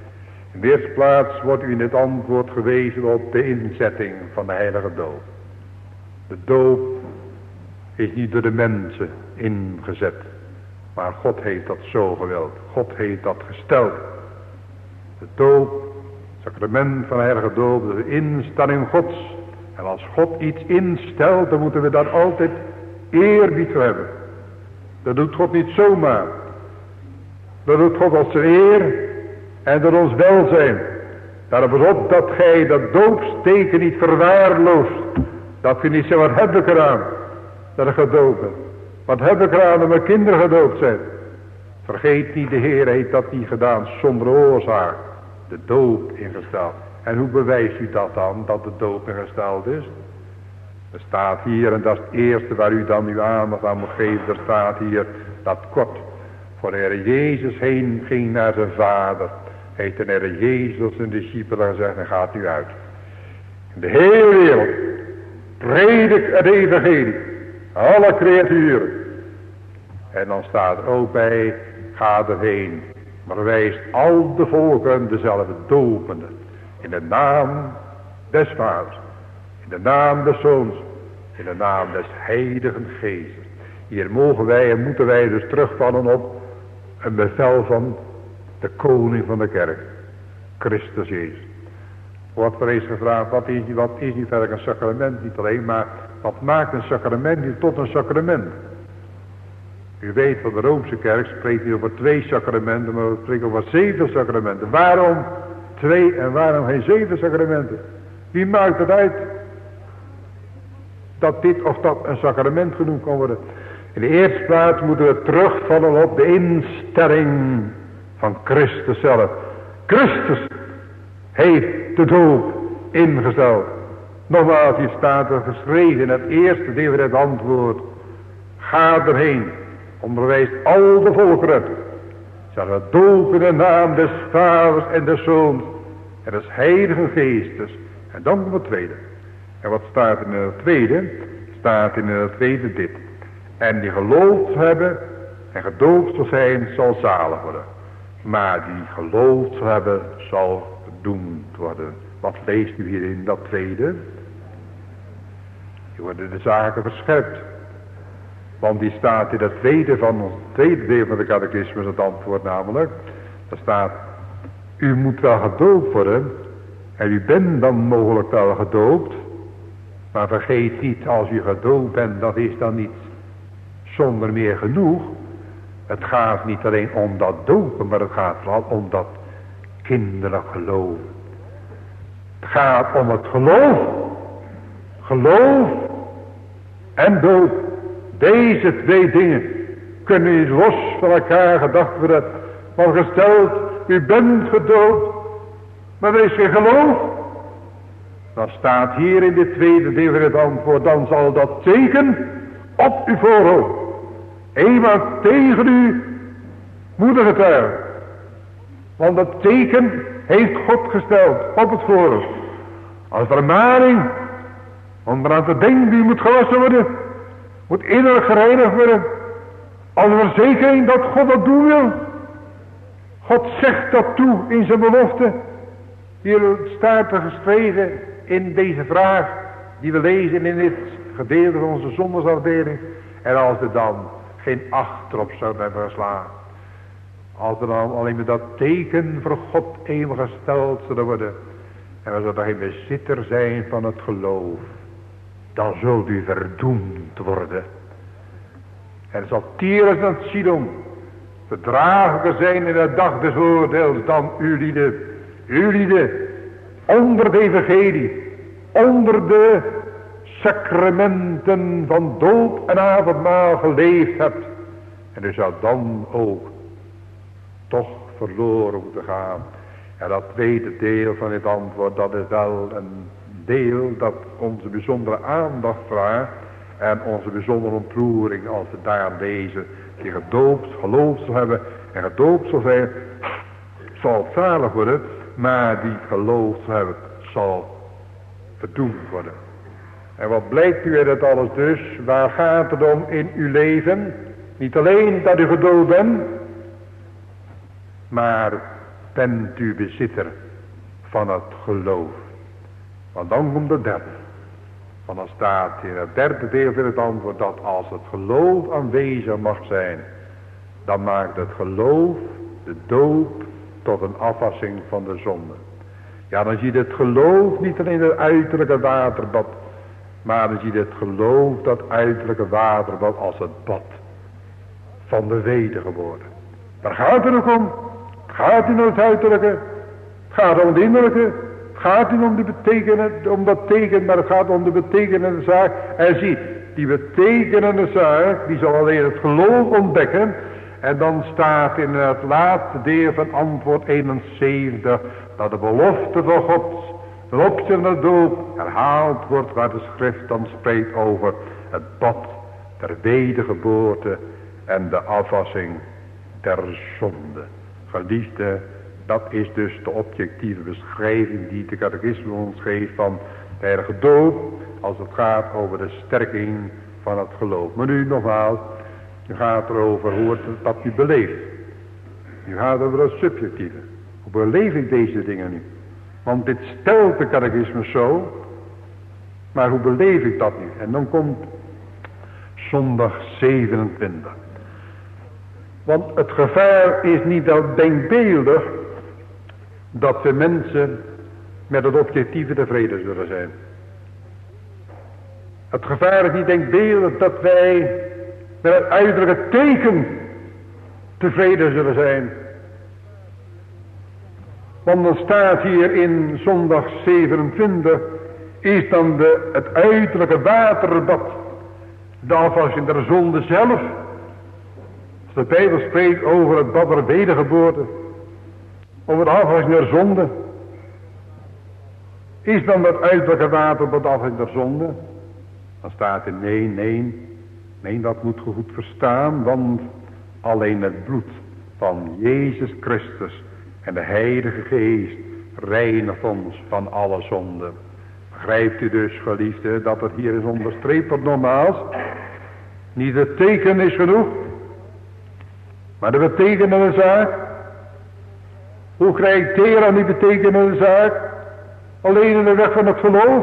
In de eerste plaats wordt u in het antwoord gewezen op de inzetting van de heilige doop. De doop is niet door de mensen ingezet, maar God heeft dat zo gewild. God heeft dat gesteld. De doop, het sacrament van de heilige doop, de instelling Gods. En als God iets instelt, dan moeten we daar altijd eerbied voor hebben. Dat doet God niet zomaar. Dat doet God als zijn eer en door ons welzijn. Daarom op dat gij dat doopsteken niet verwaarloost. Dat je niet zegt, wat heb ik eraan dat ik gedoopt ben? Wat heb ik eraan dat mijn kinderen gedoopt zijn? Vergeet niet, de Heer heeft dat niet gedaan zonder oorzaak. De doop ingesteld. En hoe bewijst u dat dan, dat de doop ingesteld is? Er staat hier, en dat is het eerste waar u dan uw aandacht aan moet geven. Er staat hier dat kort. Voor de Heer Jezus heen ging naar zijn vader. Heeft de Heer Jezus zijn discipelen gezegd, en gaat nu uit. In de hele wereld predik het evangelie. Alle creaturen. En dan staat er ook bij, ga erheen. Maar wijst al de volken dezelfde dopende. In de naam des vaders. In de naam des zoons. In de naam des heiligen geestes. Hier mogen wij en moeten wij dus terugvallen op een bevel van de koning van de kerk. Christus Jezus. Wordt er eens gevraagd, wat is, wat is niet verder een sacrament? Niet alleen, maar wat maakt een sacrament niet tot een sacrament? U weet van de Roomse kerk spreekt niet over twee sacramenten, maar we spreken over zeven sacramenten. Waarom twee en waarom geen zeven sacramenten? Wie maakt het uit dat dit of dat een sacrament genoemd kan worden? In de eerste plaats moeten we terugvallen op de instelling van Christus zelf. Christus heeft de doop ingesteld. Nogmaals, hier staat er geschreven in het eerste deel van het antwoord. Ga erheen, onderwijst al de volkeren. Zal het doop in de naam des vaders en des zoons en des heilige geestes. En dan komt het tweede. En wat staat in het tweede? Staat in het tweede dit. En die geloofd hebben en gedoopt zal zijn, zal zalig worden. Maar die geloofd zal hebben, zal gedoemd worden. Wat leest u hier in dat tweede? Hier worden de zaken verscherpt. Want die staat in het tweede van ons tweede deel van de catechismus, het antwoord namelijk. Daar staat, u moet wel gedoopt worden. En u bent dan mogelijk wel gedoopt. Maar vergeet niet, als u gedoopt bent, dat is dan niet zonder meer genoeg. Het gaat niet alleen om dat dopen, maar het gaat vooral om dat kinderlijk geloof. Het gaat om het geloof. Geloof en doop. Deze twee dingen kunnen niet los van elkaar gedacht worden. Maar gesteld, u bent gedoopt, maar er is geen geloof. Dan staat hier in dit tweede deel van het antwoord, dan zal dat teken op uw voorhoofd eenmaal tegen u moeten getuigen. Want dat teken heeft God gesteld op het voorhoofd. Als vermaning om eraan te denken, die moet gewassen worden. Moet innerlijk gereinigd worden. Als verzekering dat God dat doen wil. God zegt dat toe in zijn belofte. Hier staat er geschreven in deze vraag die we lezen in dit gedeelte van onze zondagsafdeling. En als er dan geen acht erop zouden hebben geslagen. Als er dan alleen maar dat teken voor God eeuwig gesteld zouden worden. En we zouden geen bezitter zijn van het geloof. Dan zult u verdoemd worden. En zal Tyrus en Sidon verdraaglijker zijn in de dag des oordeels dan u lieden. U lieden onder de evangelie, onder de sacramenten van doop en avondmaal geleefd hebt. En u zou dan ook toch verloren moeten gaan. En dat tweede deel van dit antwoord, dat is wel een deel dat onze bijzondere aandacht vraagt. En onze bijzondere ontroering als we daar lezen. Die gedoopt, geloofd zal hebben en gedoopt zal zijn, zal zalig worden. Maar die geloofd zal hebben, zal verdoemd worden. En wat blijkt u uit dat alles dus? Waar gaat het om in uw leven? Niet alleen dat u gedoopt bent, maar bent u bezitter van het geloof. Want dan komt de derde. Want dan staat in het derde deel van het antwoord dat als het geloof aanwezig mag zijn, dan maakt het geloof de doop tot een afwassing van de zonde. Ja, dan zie je het geloof niet alleen het uiterlijke waterbad, maar dan zie je het geloof, dat uiterlijke waterbad, als het bad van de wedergeboorte. Daar gaat het ook om. Het gaat niet om het uiterlijke. Het gaat om het innerlijke. Het gaat niet om, die betekenen, om dat teken, maar het gaat om de betekenende zaak. En zie, die betekenende zaak, die zal alleen het geloof ontdekken. En dan staat in het laatste deel van antwoord eenenzeventig, dat de belofte van God, de opzet van de doop, herhaald wordt, waar de schrift dan spreekt over het bad der wedergeboorte en de afwassing der zonde. Geliefde, dat is dus de objectieve beschrijving die de catechisme ons geeft van de heilige doop, als het gaat over de sterking van het geloof. Maar nu nogmaals, nu gaat het erover hoe het dat u beleeft. Nu gaat het over het subjectieve. Hoe beleef ik deze dingen nu? Want dit stelt de catechisme zo, maar hoe beleef ik dat nu? En dan komt zondag zevenentwintig. Want het gevaar is niet dat denkbeeldig dat we mensen met het objectieve tevreden zullen zijn. Het gevaar is niet denkbeeldig dat wij met het uiterlijke teken tevreden zullen zijn. Want dan staat hier in zondag zevenentwintig, is dan de, het uiterlijke waterbad, de afwassing der zonde zelf. Als de Bijbel spreekt over het bad der wedergeboorte, over de afwassing der zonde, is dan dat uiterlijke waterbad de afwassing der zonde? Dan staat er nee, nee, nee, dat moet je goed verstaan, want alleen het bloed van Jezus Christus en de Heilige Geest reinigt ons van alle zonden. Begrijpt u dus, geliefde, dat het hier is onderstreept wordt nogmaals. Niet het teken is genoeg, maar de betekenende zaak. Hoe krijgt deel aan die betekenende zaak? Alleen in de weg van het geloof.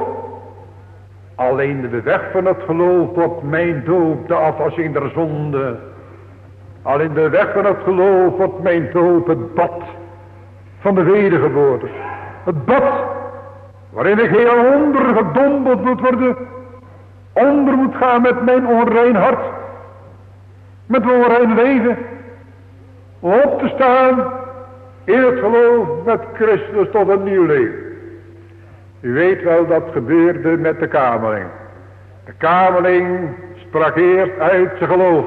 Alleen in de weg van het geloof wordt mijn doop de afwassing der zonde. Alleen in de weg van het geloof wordt mijn doop het bad van de wedergeboorte. Het bad waarin ik heel onder gedompeld moet worden. Onder moet gaan met mijn onrein hart. Met mijn onrein leven. Om op te staan in het geloof met Christus tot een nieuw leven. U weet wel dat gebeurde met de kamerling. De kamerling sprak eerst uit zijn geloof.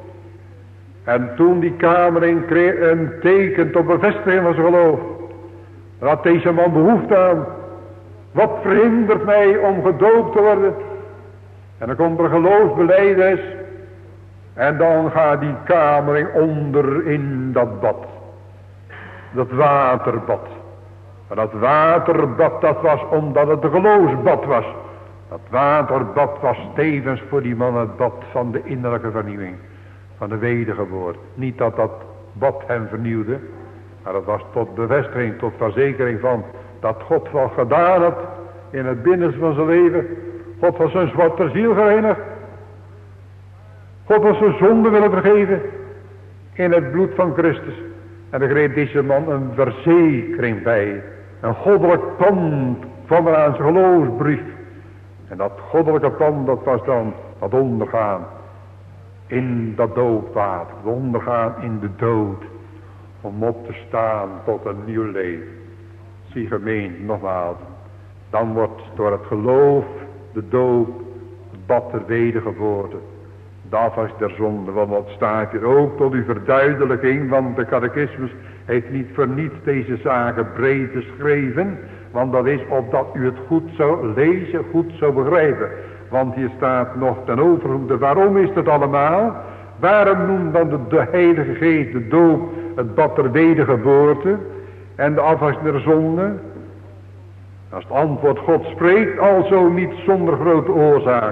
En toen die kamerling kreeg een teken tot bevestiging van zijn geloof. Dan had deze man behoefte aan. Wat verhindert mij om gedoopt te worden? En dan komt er geloofsbelijdenis. En dan gaat die kamerling onder in dat bad. Dat waterbad. Maar dat waterbad, dat was omdat het een geloofsbad was. Dat waterbad was tevens voor die man het bad van de innerlijke vernieuwing. Van de wedergeboorte. Niet dat dat bad hem vernieuwde. Maar dat was tot bevestiging, tot verzekering van dat God wat gedaan had in het binnenste van zijn leven. God was zijn zwarte ziel gereinigd. God was zijn zonde willen vergeven in het bloed van Christus. En er kreeg deze man een verzekering bij. Een goddelijk pand kwam er aan zijn geloofsbrief. En dat goddelijke pand, dat was dan het ondergaan in dat doodwater. Het ondergaan in de dood. Om op te staan tot een nieuw leven. Zie gemeente, nogmaals. Dan wordt door het geloof de doop, het bad der wedergeboorte, de afwassing der zonde. Want wat staat hier ook tot uw verduidelijking. Want de catechismus heeft niet voor niets deze zaken breed geschreven. Want dat is opdat u het goed zou lezen, goed zou begrijpen. Want hier staat nog ten overhoede, waarom is dat allemaal? Waarom noemt dan de, de Heilige Geest de doop het bad der wedergeboorte en de afwassing der zonde? Als het antwoord God spreekt, alzo niet zonder grote oorzaak.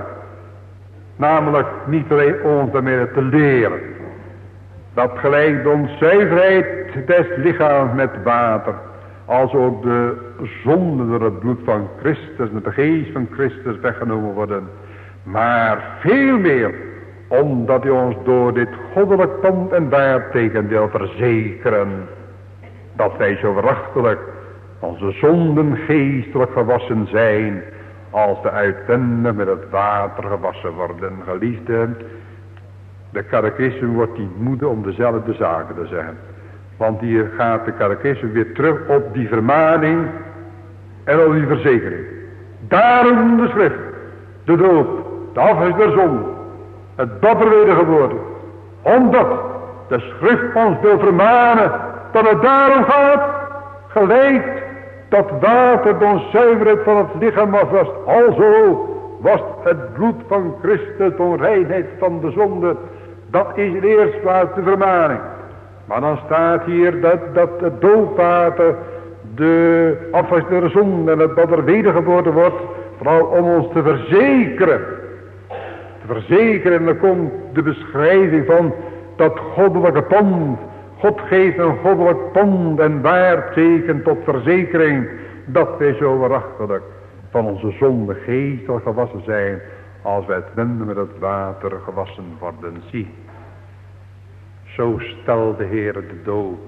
Namelijk niet alleen ons daarmee te leren. Dat gelijk de onzuiverheid reinheid des lichaams met water, als ook de zonde door het bloed van Christus, met de geest van Christus weggenomen worden. Maar veel meer, omdat hij ons door dit goddelijk pand en waarteken wil verzekeren, dat wij zo waarachtig onze zonden geestelijk gewassen zijn, als de uitwendig met het water gewassen worden. Geliefden, de catechisme wordt niet moede om dezelfde zaken te zeggen. Want hier gaat de catechisme weer terug op die vermaning en op die verzekering. Daarom de schrift, de doop, de afwas der zonde, het bad der wedergeboorte. Omdat de schrift ons wil vermanen dat het daarom gaat, gelijk dat water de zuiverheid van het lichaam was. Alzo was het bloed van Christus de reinheid van de zonde. Dat is in de eerste plaats de vermaning. Maar dan staat hier dat, dat het doopwater de afwas der zonde en het bad der wedergeboorte wordt, vooral om ons te verzekeren. Te verzekeren, en dan komt de beschrijving van dat goddelijke pand. God geeft een goddelijk pand en waarteken tot verzekering dat wij zo waarachtig van onze zonde geestelijk gewassen zijn, als wij het wenden met het water gewassen worden. Zie, zo stelt de Heer de doop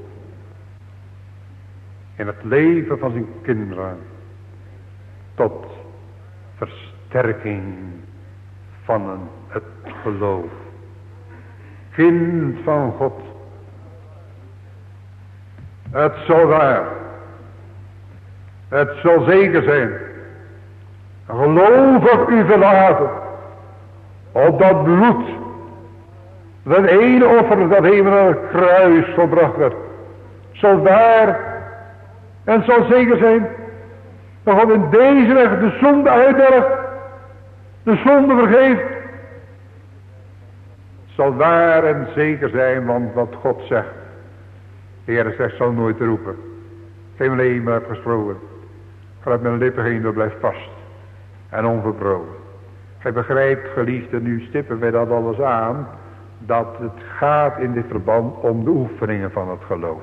in het leven van zijn kinderen tot versterking van een, het geloof. Kind van God, het zal waar, het zal zeker zijn, geloof op u verlaten, op dat bloed, dat ene offer dat even aan het kruis volbracht werd, zal waar en zal zeker zijn, dat God in deze weg de zonde uitdelgt, de zonde vergeeft, zal waar en zeker zijn, want wat God zegt, de Heer zegt, zal nooit roepen. Geen leven maar heb gesproken. Ga uit mijn lippen heen, dat blijft vast. En onverbroken. Gij begrijpt, geliefde, nu stippen wij dat alles aan, dat het gaat in dit verband om de oefeningen van het geloof.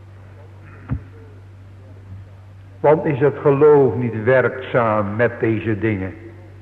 Want is het geloof niet werkzaam met deze dingen?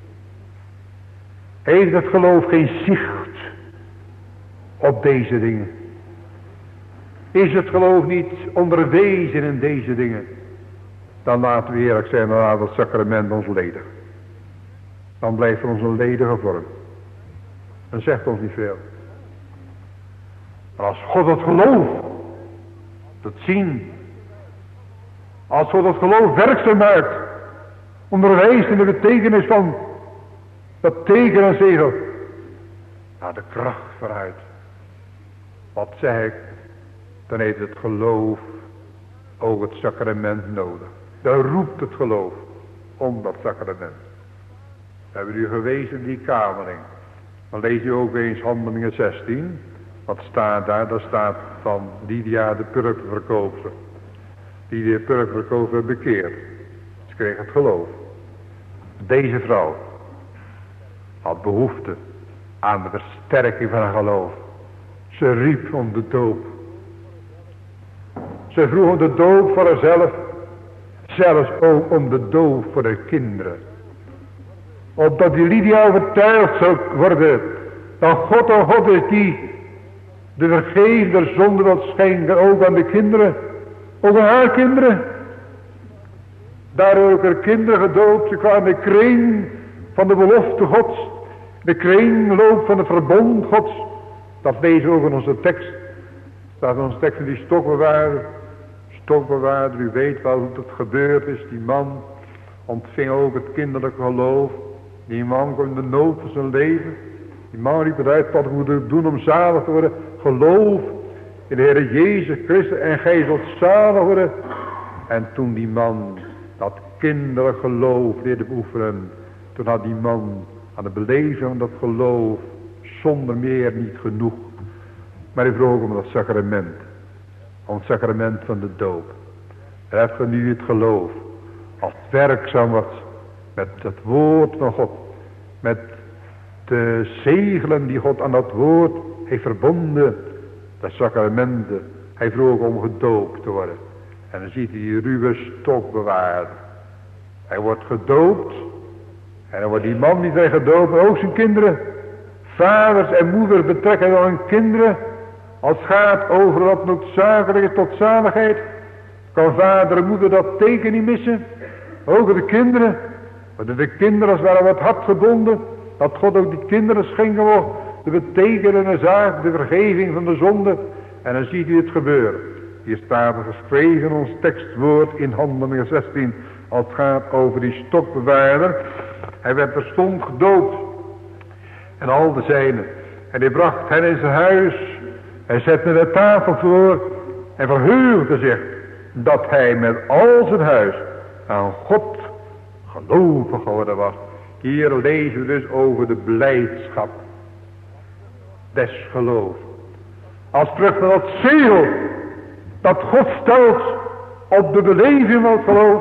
Heeft het geloof geen zicht op deze dingen? Is het geloof niet onderwezen in deze dingen? Dan laten we eerlijk zijn, dan laat het sacrament ons ledigen. Dan blijft er ons een ledige vorm. Dan zegt ons niet veel. Maar als God het geloof dat zien, als God het geloof werkzaam maakt, onderwijst in de betekenis van dat teken en zegel, naar de kracht vooruit. Wat zeg ik? Dan heeft het geloof ook het sacrament nodig. Dan roept het geloof om dat sacrament. We hebben u gewezen die kameling. Dan lees je ook eens Handelingen zestien. Wat staat daar? Daar staat van Lydia de purperverkoopster. Die de purperverkoper bekeerd. Ze kreeg het geloof. Deze vrouw had behoefte aan de versterking van haar geloof. Ze riep om de doop. Ze vroeg om de doop voor haarzelf. Zelfs ook om de doop voor haar kinderen. Opdat die Lydia overtuigd zou worden dat God een God is die de vergeving der zonde wil schenken, ook aan de kinderen, ook aan haar kinderen. Daar ook haar kinderen gedoopt, ze kwamen in de kring van de belofte Gods, de kringloop van het verbond Gods. Dat lezen we ook in onze tekst. Staat in onze tekst in die stokbewaarder, stokbewaarder, u weet wel hoe het gebeurd is. Die man ontving ook het kinderlijke geloof. Die man kwam in de nood van zijn leven. Die man riep het uit, wat moet ik doen om zalig te worden? Geloof in de Heer Jezus Christus en gij zult zalig worden. En toen die man dat kinderlijk geloof leerde beoefenen, toen had die man aan de beleving van dat geloof zonder meer niet genoeg. Maar hij vroeg om dat sacrament. Om het sacrament van de doop. En heeft nu het geloof. Als het werkzaam wordt met het woord van God. Met de zegelen die God aan dat woord heeft verbonden. De sacramenten. Hij vroeg om gedoopt te worden. En dan ziet hij die ruwe stokbewaarder. Hij wordt gedoopt. En dan wordt die man die zijn gedoopt, maar ook zijn kinderen. Vaders en moeders betrekken dan hun kinderen. Als het gaat over dat noodzakelijke tot zaligheid. Kan vader en moeder dat teken niet missen. Ook de kinderen. Want de kinderen als waren wat hard gebonden. Dat God ook die kinderen schenken mocht. De betekenende zaak, de vergeving van de zonde. En dan ziet u het gebeuren. Hier staat er geschreven ons tekstwoord in Handelingen zestien. Als het gaat over die stokbewaarder. Hij werd terstond gedoopt. En al de zijnen. En hij bracht hen in zijn huis. Hij zette de tafel voor. En verheugde zich. Dat hij met al zijn huis aan God gelovig geworden was. Hier lezen we dus over de blijdschap des geloofs. Als terug naar dat zegel dat God stelt op de beleving van het geloof.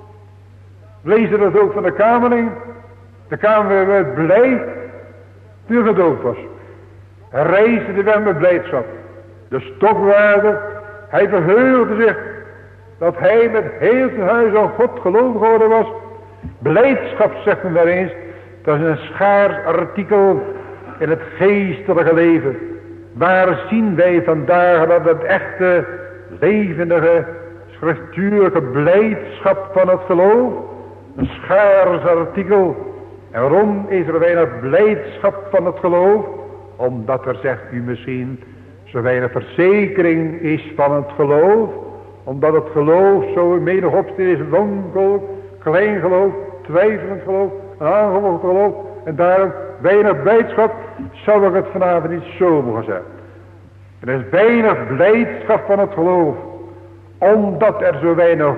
Lezen we dat ook van de kamerling. De kamerling werd blij toen hij gedoopt was. Hij reisde de weg met blijdschap. De stokwaarder, hij verheugde zich dat hij met heel zijn huis aan God gelovig geworden was. Blijdschap, zegt men daar eens, dat is een schaars artikel in het geestelijke leven. Waar zien wij vandaag dat het echte, levendige, schriftuurlijke blijdschap van het geloof? Een schaars artikel. En waarom is er weinig blijdschap van het geloof? Omdat er, zegt u misschien, zo weinig verzekering is van het geloof. Omdat het geloof zo in menig opstel is, wankelend, klein geloof, twijfelend geloof, aangevoegd geloof. En daarom weinig blijdschap, zou ik het vanavond niet zo mogen zeggen. Er is weinig blijdschap van het geloof. Omdat er zo weinig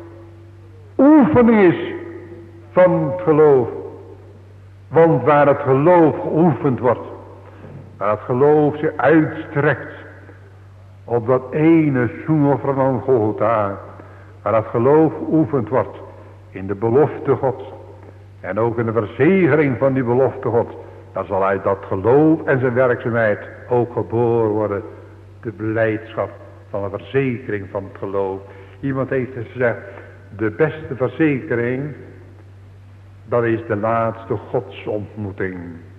oefening is van het geloof. Want waar het geloof geoefend wordt, waar het geloof zich uitstrekt op dat ene zoenoffer van Golgotha, waar het geloof geoefend wordt in de belofte Gods en ook in de verzegering van die belofte Gods, dan zal uit dat geloof en zijn werkzaamheid ook geboren worden de blijdschap van de verzekering van het geloof. Iemand heeft dus gezegd, de beste verzekering, dat is de laatste godsontmoeting.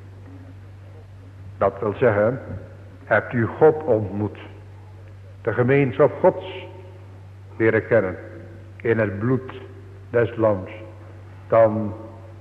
Dat wil zeggen, hebt u God ontmoet, de gemeenschap Gods leren kennen in het bloed des lams, dan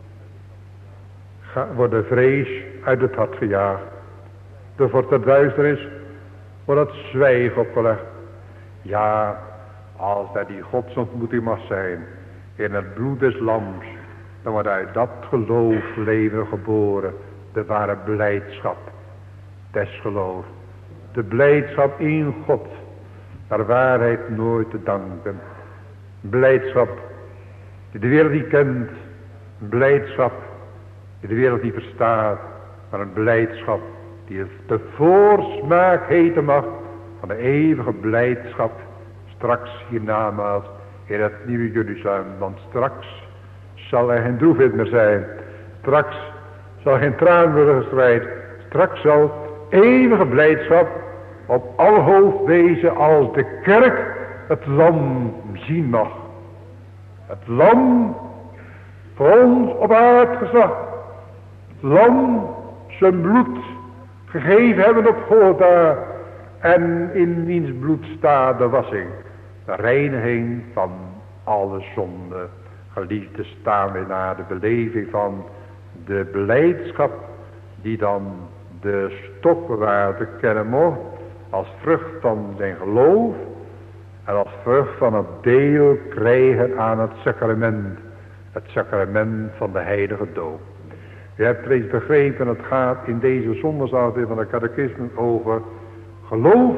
wordt de vrees uit het hart gejaagd. Er wordt de duisternis, wordt het zwijgen opgelegd. Ja, als dat die godsontmoeting mag zijn in het bloed des lams, dan wordt uit dat geloofsleven geboren de ware blijdschap des geloofs. De blijdschap in God, naar waarheid nooit te danken. Blijdschap die de wereld niet kent. Blijdschap die de wereld niet verstaat. Maar een blijdschap die de voorsmaak heten mag van de eeuwige blijdschap straks hiernamaals in het nieuwe Jeruzalem. Want straks zal er geen droefheid meer zijn. Straks zal geen traan worden gestrijd. Straks zal eeuwige blijdschap op alle hoofd wezen als de kerk het lam zien mag. Het lam voor ons op aard geslacht. Het lam zijn bloed gegeven hebben op Golgotha. En in wiens bloed staat de wassing. De reiniging van alle zonde. Geliefde, staan we naar de beleving van de blijdschap die dan de stokbewaarder kennen mocht. Als vrucht van zijn geloof. En als vrucht van het deel krijgen aan het sacrament. Het sacrament van de heilige doop. U hebt reeds begrepen, het gaat in deze zondagsavond van de catechisme over geloof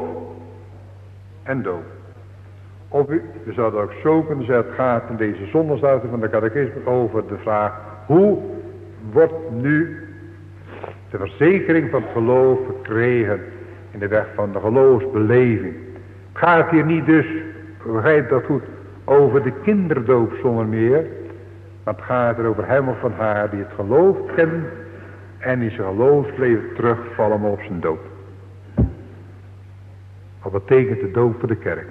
en doop. Of u, we zouden ook zo kunnen zeggen, het gaat in deze zondagsavond van de catechisme over de vraag, hoe wordt nu de verzekering van het geloof verkregen in de weg van de geloofsbeleving. Het gaat hier niet dus, begrijp dat goed, over de kinderdoop zonder meer. Maar het gaat er over hem of van haar die het geloof kent en in zijn geloofsleven terugvallen op zijn doop. Dat betekent de doop voor de kerk.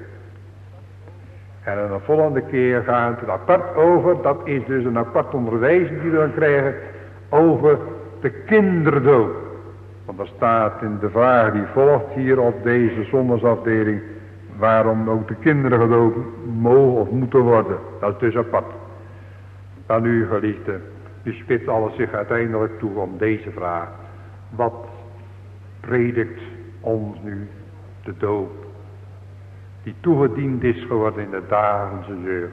En een volgende keer gaat het apart over. Dat is dus een apart onderwijzing die we dan krijgen. Over de kinderdoop. Want er staat in de vraag die volgt hier op deze zondagsafdeling. Waarom ook de kinderen gedoopt mogen of moeten worden. Dat is dus apart. Dan nu geliefde. Nu spitst alles zich uiteindelijk toe om deze vraag. Wat predikt ons nu de doop? Die toegediend is geworden in de dagelijkse zeur.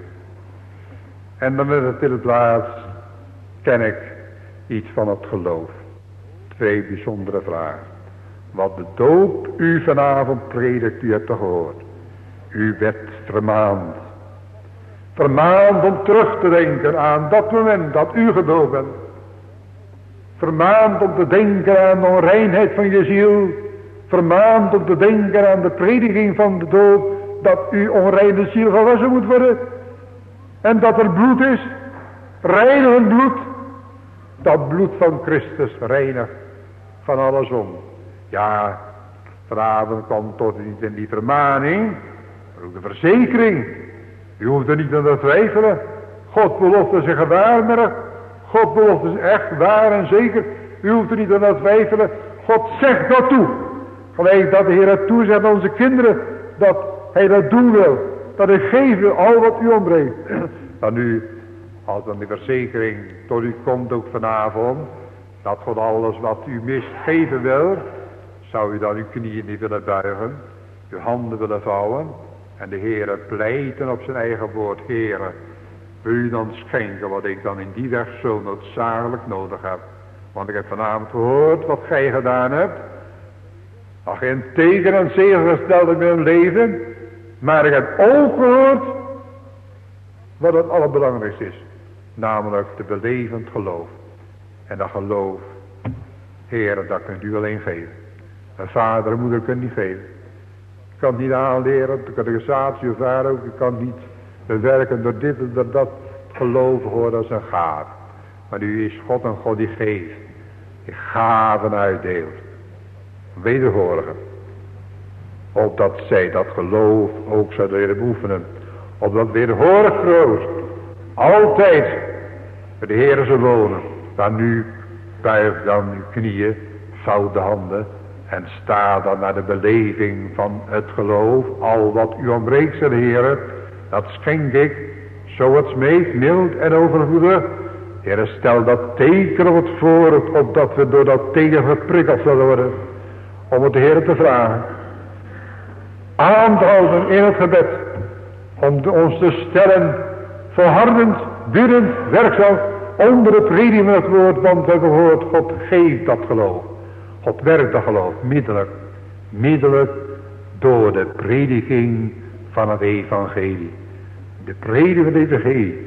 En dan is het in het laatst. Ken ik iets van het geloof. Twee bijzondere vragen. Wat de doop u vanavond predikt, u hebt het gehoord. U werd vermaand. Vermaand om terug te denken aan dat moment dat u gedoopt bent. Vermaand om te denken aan de onreinheid van je ziel. Vermaand om te denken aan de prediking van de doop. Dat uw onreine ziel gewassen moet worden. En dat er bloed is. Reinigend bloed. Dat bloed van Christus reinigt van alle zonde. Ja, vanavond kwam tot niet in die vermaning. Maar ook de verzekering. U hoeft er niet aan te twijfelen. God belofte zich gewaarmerkt. God belofte is echt waar en zeker. U hoeft er niet aan te twijfelen. God zegt dat toe. Gelijk dat de Heer het toezegt aan onze kinderen. Dat hij dat doen wil. Dat hij geeft wil al wat u ontbreekt. Dan nu, als dan die verzekering tot u komt ook vanavond. Dat God alles wat u mist geven wil. Zou u dan uw knieën niet willen buigen. Uw handen willen vouwen. En de Heere pleiten op zijn eigen woord. Heere, wil u dan schenken wat ik dan in die weg zo noodzakelijk nodig heb. Want ik heb vanavond gehoord wat gij gedaan hebt. Al geen teken en zegen gesteld in mijn leven. Maar ik heb ook gehoord wat het allerbelangrijkste is. Namelijk de belevend geloof. En dat geloof, Heere, dat kunt u alleen geven. Een vader en moeder kunt niet geven. Ik kan het niet aanleren, de catechisatie of waar ook. Ik kan niet bewerken door dit en door dat. Geloven hoort als een gave. Maar u is God en God die geeft. Die gaven uitdeelt. Wederhorigen. Opdat zij dat geloof ook zouden leren beoefenen. Opdat wederhorig troost. Altijd bij de Heere zal wonen. Dan nu buig dan uw knieën. Vouw de handen. En sta dan naar de beleving van het geloof. Al wat u ontbreekt, zei de Heere. Dat schenk ik. Zo het smeekt, mild en overvloedig. Heere, stel dat teken op het voor. Opdat we door dat teken geprikkeld zullen worden. Om het de Heere te vragen. Aan te houden in het gebed. Om de, ons te stellen. Volhardend, biddend, werkzaam. Onder de prediking van het woord. Want we hebben gehoord, God geeft dat geloof. God werkt dat geloof. Middelijk. Middelijk. Door de prediking van het evangelie. De prediking van het evangelie.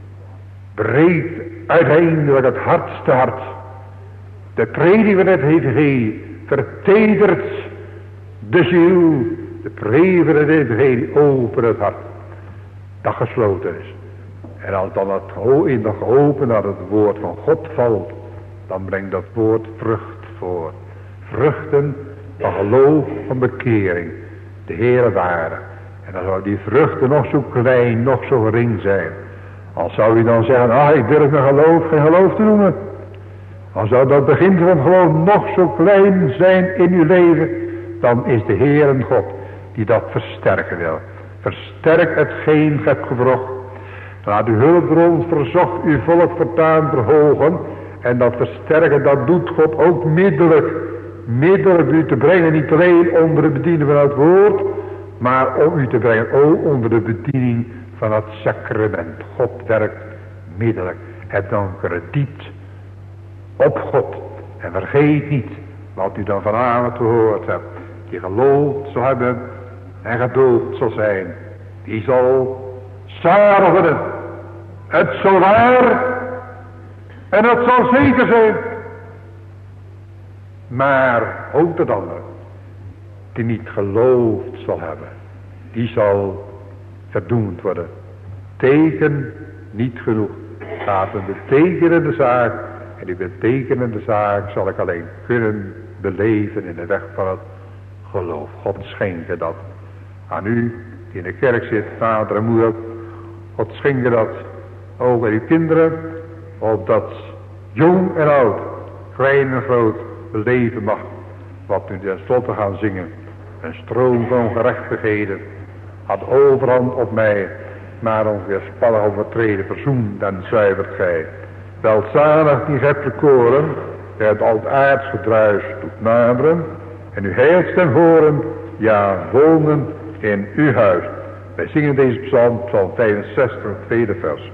Breekt uiteindelijk het hardste hart. De prediking van het evangelie. Vertedert de ziel. De prediking van het evangelie over het hart. Dat gesloten is. En als dan het in de gehopen naar het woord van God valt. Dan brengt dat woord vrucht voor. Vruchten van geloof, van bekering. De Heere waren. En dan zou die vruchten nog zo klein, nog zo gering zijn. Al zou je dan zeggen, ah, ik durf mijn geloof geen geloof te noemen. Al zou dat begin van geloof nog zo klein zijn in uw leven. Dan is de Heere God die dat versterken wil. Versterk hetgeen gij hebt gewrocht. Laat uw hulpbron verzocht uw volk voortaan verhogen. En dat versterken, dat doet God ook middelijk. Middelijk u te brengen, niet alleen onder de bediening van het woord. Maar om u te brengen ook onder de bediening van het sacrament. God werkt middelijk. Heb dan krediet op God. En vergeet niet wat u dan vanavond gehoord hebt. Die geloofd zal hebben en gedoopt zal zijn. Die zal zalig worden. Het zal waar en het zal zeker zijn. Maar ook de ander die niet geloofd zal hebben, die zal verdoemd worden. Teken niet genoeg. Gaat een betekenende zaak. En die betekenende zaak zal ik alleen kunnen beleven in de weg van het geloof. God schenke dat aan u die in de kerk zit, vader en moeder. God schenken dat ook aan uw kinderen, opdat jong en oud, klein en groot, beleven mag wat nu ten slotte gaan zingen. Een stroom van gerechtigheden had overhand op mij, maar ons weerspannig overtreden verzoend en zuivert gij. Welzalig die hebt verkoren, die het altaards gedruis doet naderen, en uw heilstem horen, ja wonen in uw huis. Wij zingen deze psalm, psalm vijfenzestig, tweede vers.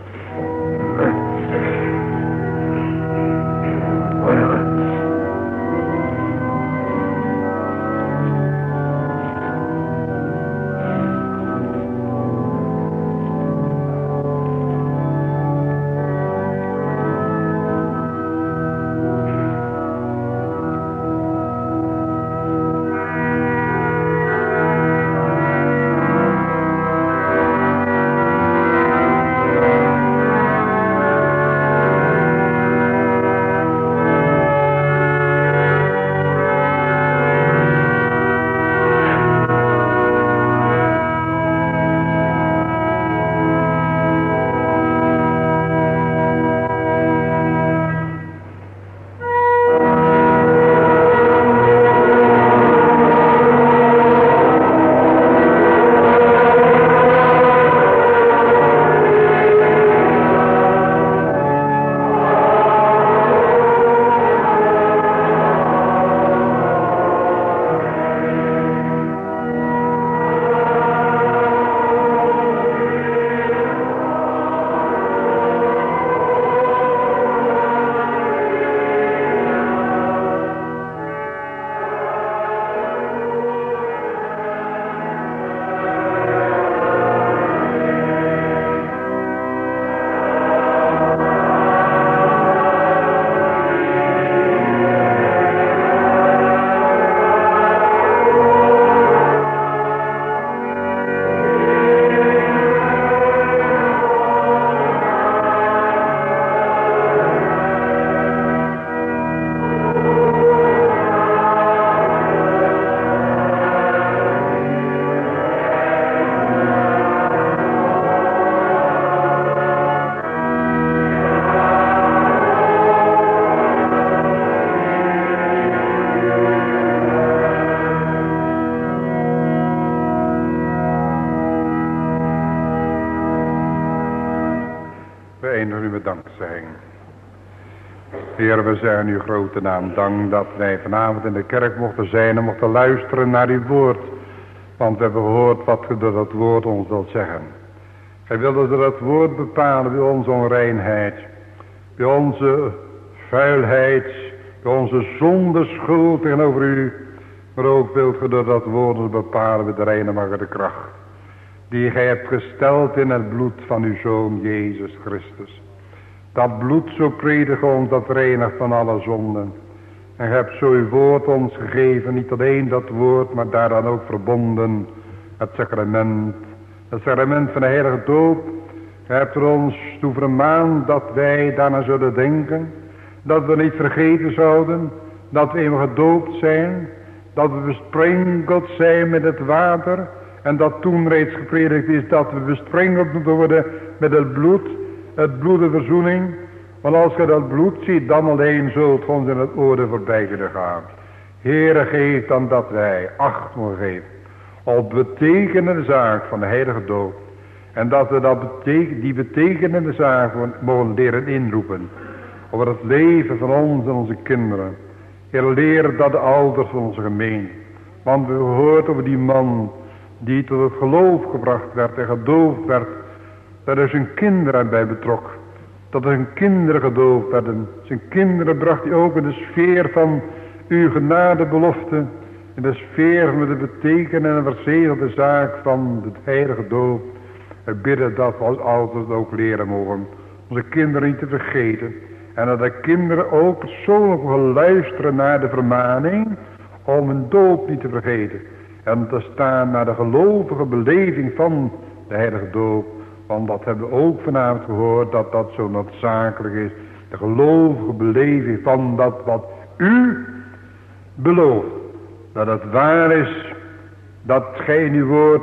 Heer, we zeggen uw grote naam dank dat wij vanavond in de kerk mochten zijn en mochten luisteren naar uw woord. Want we hebben gehoord wat u door dat woord ons wilt zeggen. Gij wilde door dat woord bepalen bij onze onreinheid, bij onze vuilheid, bij onze zonde schuld tegenover u. Maar ook wilt u door dat woord ons bepalen bij de reinigende kracht, die gij hebt gesteld in het bloed van uw Zoon Jezus Christus. Dat bloed zo predig ons, dat reinigt van alle zonden. En gij hebt zo uw woord ons gegeven, niet alleen dat woord, maar daaraan ook verbonden het sacrament. Het sacrament van de heilige doop. Gij hebt er ons toe vermaand dat wij daarna zullen denken. Dat we niet vergeten zouden, dat we eenmaal gedoopt zijn. Dat we besprenkeld zijn met het water. En dat toen reeds gepredikt is dat we besprenkeld moeten worden met het bloed. Het bloed de verzoening. Want als je dat bloed ziet, dan alleen zult ons in het oordeel voorbij kunnen gaan. Heere, geef dan dat wij acht mogen geven op betekenende zaak van de heilige doop. En dat we dat beteken, die betekenende zaak mogen leren inroepen over het leven van ons en onze kinderen. Heer, leer dat de ouders van onze gemeente. Want we hebben gehoord over die man die tot het geloof gebracht werd en gedoopt werd. Dat er zijn kinderen bij betrok. Dat er zijn kinderen gedoopt werden. Zijn kinderen bracht hij ook in de sfeer van uw genadebelofte. In de sfeer van de betekenen en verzegelde zaak van de heilige doop. We bidden dat we als ouders ook leren mogen. Onze kinderen niet te vergeten. En dat de kinderen ook persoonlijk mogen luisteren naar de vermaning. Om hun doop niet te vergeten. En te staan naar de gelovige beleving van de heilige doop. Want dat hebben we ook vanavond gehoord, dat dat zo noodzakelijk is. De gelovige beleving van dat wat u belooft. Dat het waar is, dat gij in uw woord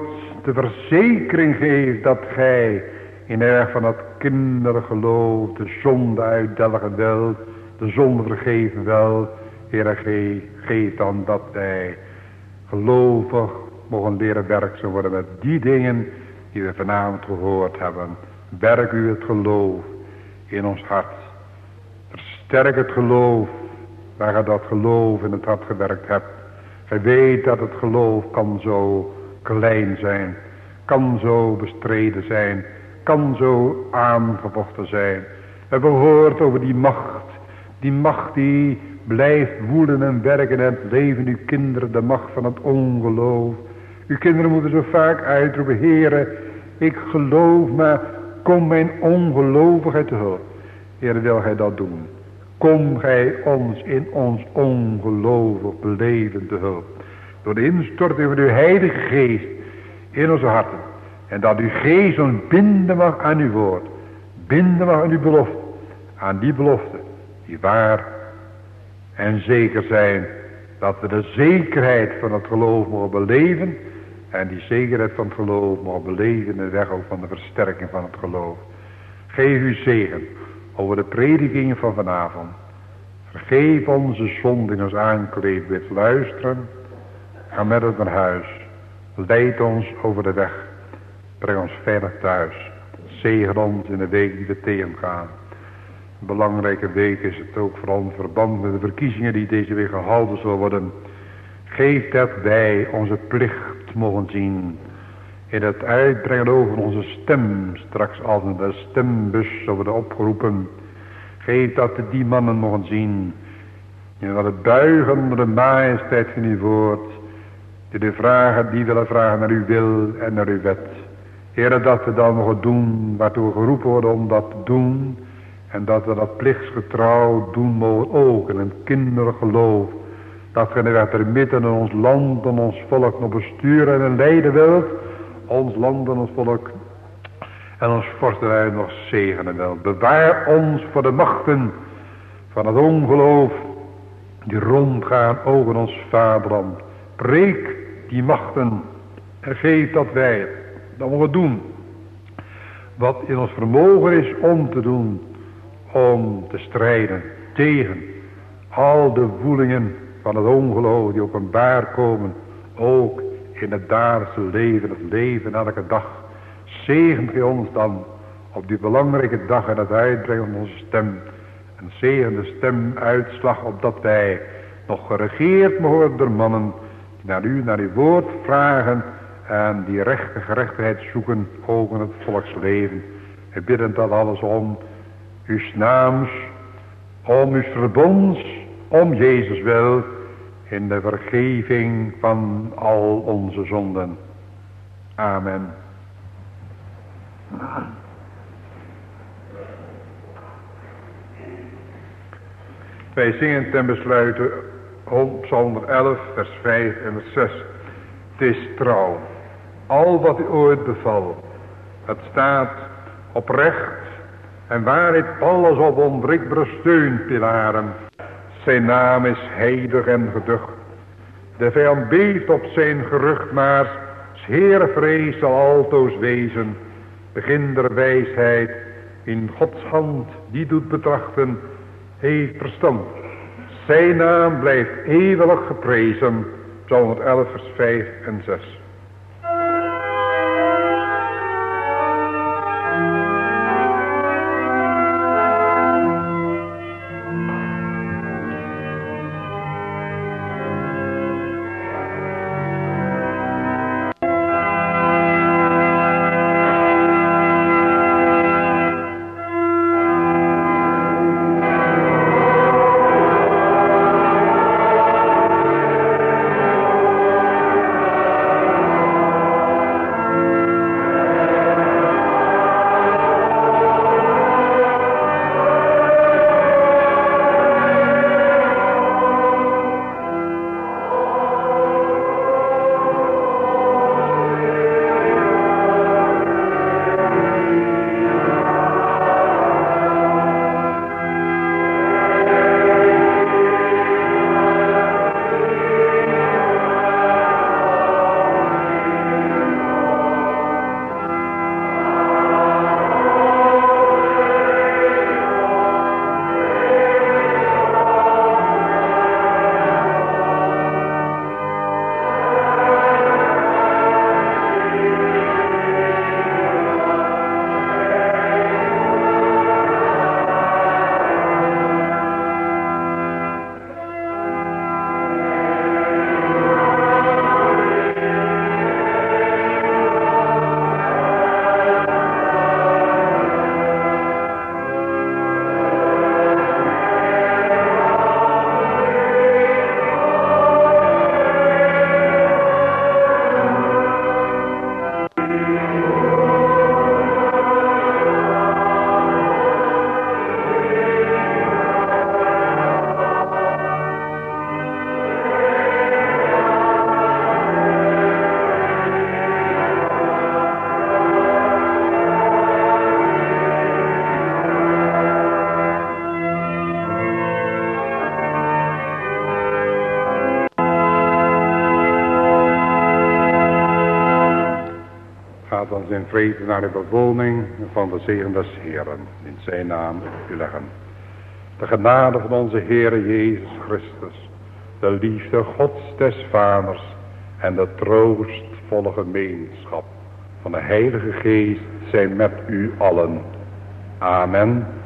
de verzekering geeft dat gij in de weg van het kindergeloof de zonde uitdelgen wilt, de zonde vergeven wel. Heere, ge, geef dan dat wij gelovig mogen leren werkzaam worden met die dingen die we vanavond gehoord hebben. Werk u het geloof in ons hart. Versterk het geloof waar je dat geloof in het hart gewerkt hebt. Gij weet dat het geloof kan zo klein zijn, kan zo bestreden zijn, kan zo aangevochten zijn. We hebben gehoord over die macht, die macht die blijft woelen en werken in het leven uw kinderen, de macht van het ongeloof. Uw kinderen moeten zo vaak uitroepen, Heere, ik geloof, maar kom mijn ongelovigheid te hulp. Heere, wil gij dat doen? Kom gij ons in ons ongelovig beleven te hulp. Door de instorting van uw heilige geest in onze harten. En dat uw geest ons binden mag aan uw woord. Binden mag aan uw belofte. Aan die belofte die waar en zeker zijn. Dat we de zekerheid van het geloof mogen beleven. En die zekerheid van het geloof mogen beleven in de weg ook van de versterking van het geloof. Geef uw zegen over de predikingen van vanavond. Vergeef onze zonden in ons aankleed met luisteren. Ga met ons naar huis. Leid ons over de weg. Breng ons veilig thuis. Zegen ons in de week die we tegengaan. Een belangrijke week is het ook vooral in verband met de verkiezingen die deze week gehouden zullen worden. Geef dat wij onze plicht mogen zien. In het uitbrengen over onze stem. Straks als in de stembus worden opgeroepen. Geef dat we die mannen mogen zien. En dat het buigen onder de majesteit van uw woord. Die de vragen, die willen vragen naar uw wil en naar uw wet. Heere, dat we dan mogen doen waartoe we geroepen worden om dat te doen. En dat we dat plichtsgetrouw doen mogen ook in een kindergeloof. Dat we er midden in ons land en ons volk nog besturen en leiden wilt. Ons land en ons volk en ons vorstenrijk nog zegenen wilt. Bewaar ons voor de machten van het ongeloof die rondgaan over ons vaderland. Breek die machten en geef dat wij dat mogen doen wat in ons vermogen is om te doen. Om te strijden tegen al de woelingen van het ongeloof die openbaar komen. Ook in het dagelijkse leven, het leven elke dag. Zegent gij ons dan op die belangrijke dag en het uitbrengen van onze stem. En zegen de stem uitslag opdat wij nog geregeerd mogen worden door mannen die naar u, naar uw woord vragen. En die rechte gerechtigheid zoeken ook in het volksleven. We bidden dat alles om uw naams, om uw verbonds, om Jezus wil, in de vergeving van al onze zonden. Amen. Wij zingen ten besluite Psalm honderd elf, vers vijf en vers zes. Het is trouw, al wat u ooit beval. Het staat oprecht en waarheid alles op onwrikbare steunpilaren. Zijn naam is heilig en geducht. De vijand beeft op zijn gerucht, maar 's Heere vrees zal altoos wezen. Begin der wijsheid in Gods hand, die doet betrachten, heeft verstand. Zijn naam blijft eeuwig geprezen. Psalm honderd elf, vers vijf en zes. Amen. van zijn vrede naar de bewoning van de zegen des Heeren. In zijn naam u leggen. De genade van onze Heere Jezus Christus, de liefde Gods des Vaders en de troostvolle gemeenschap van de Heilige Geest zijn met u allen. Amen.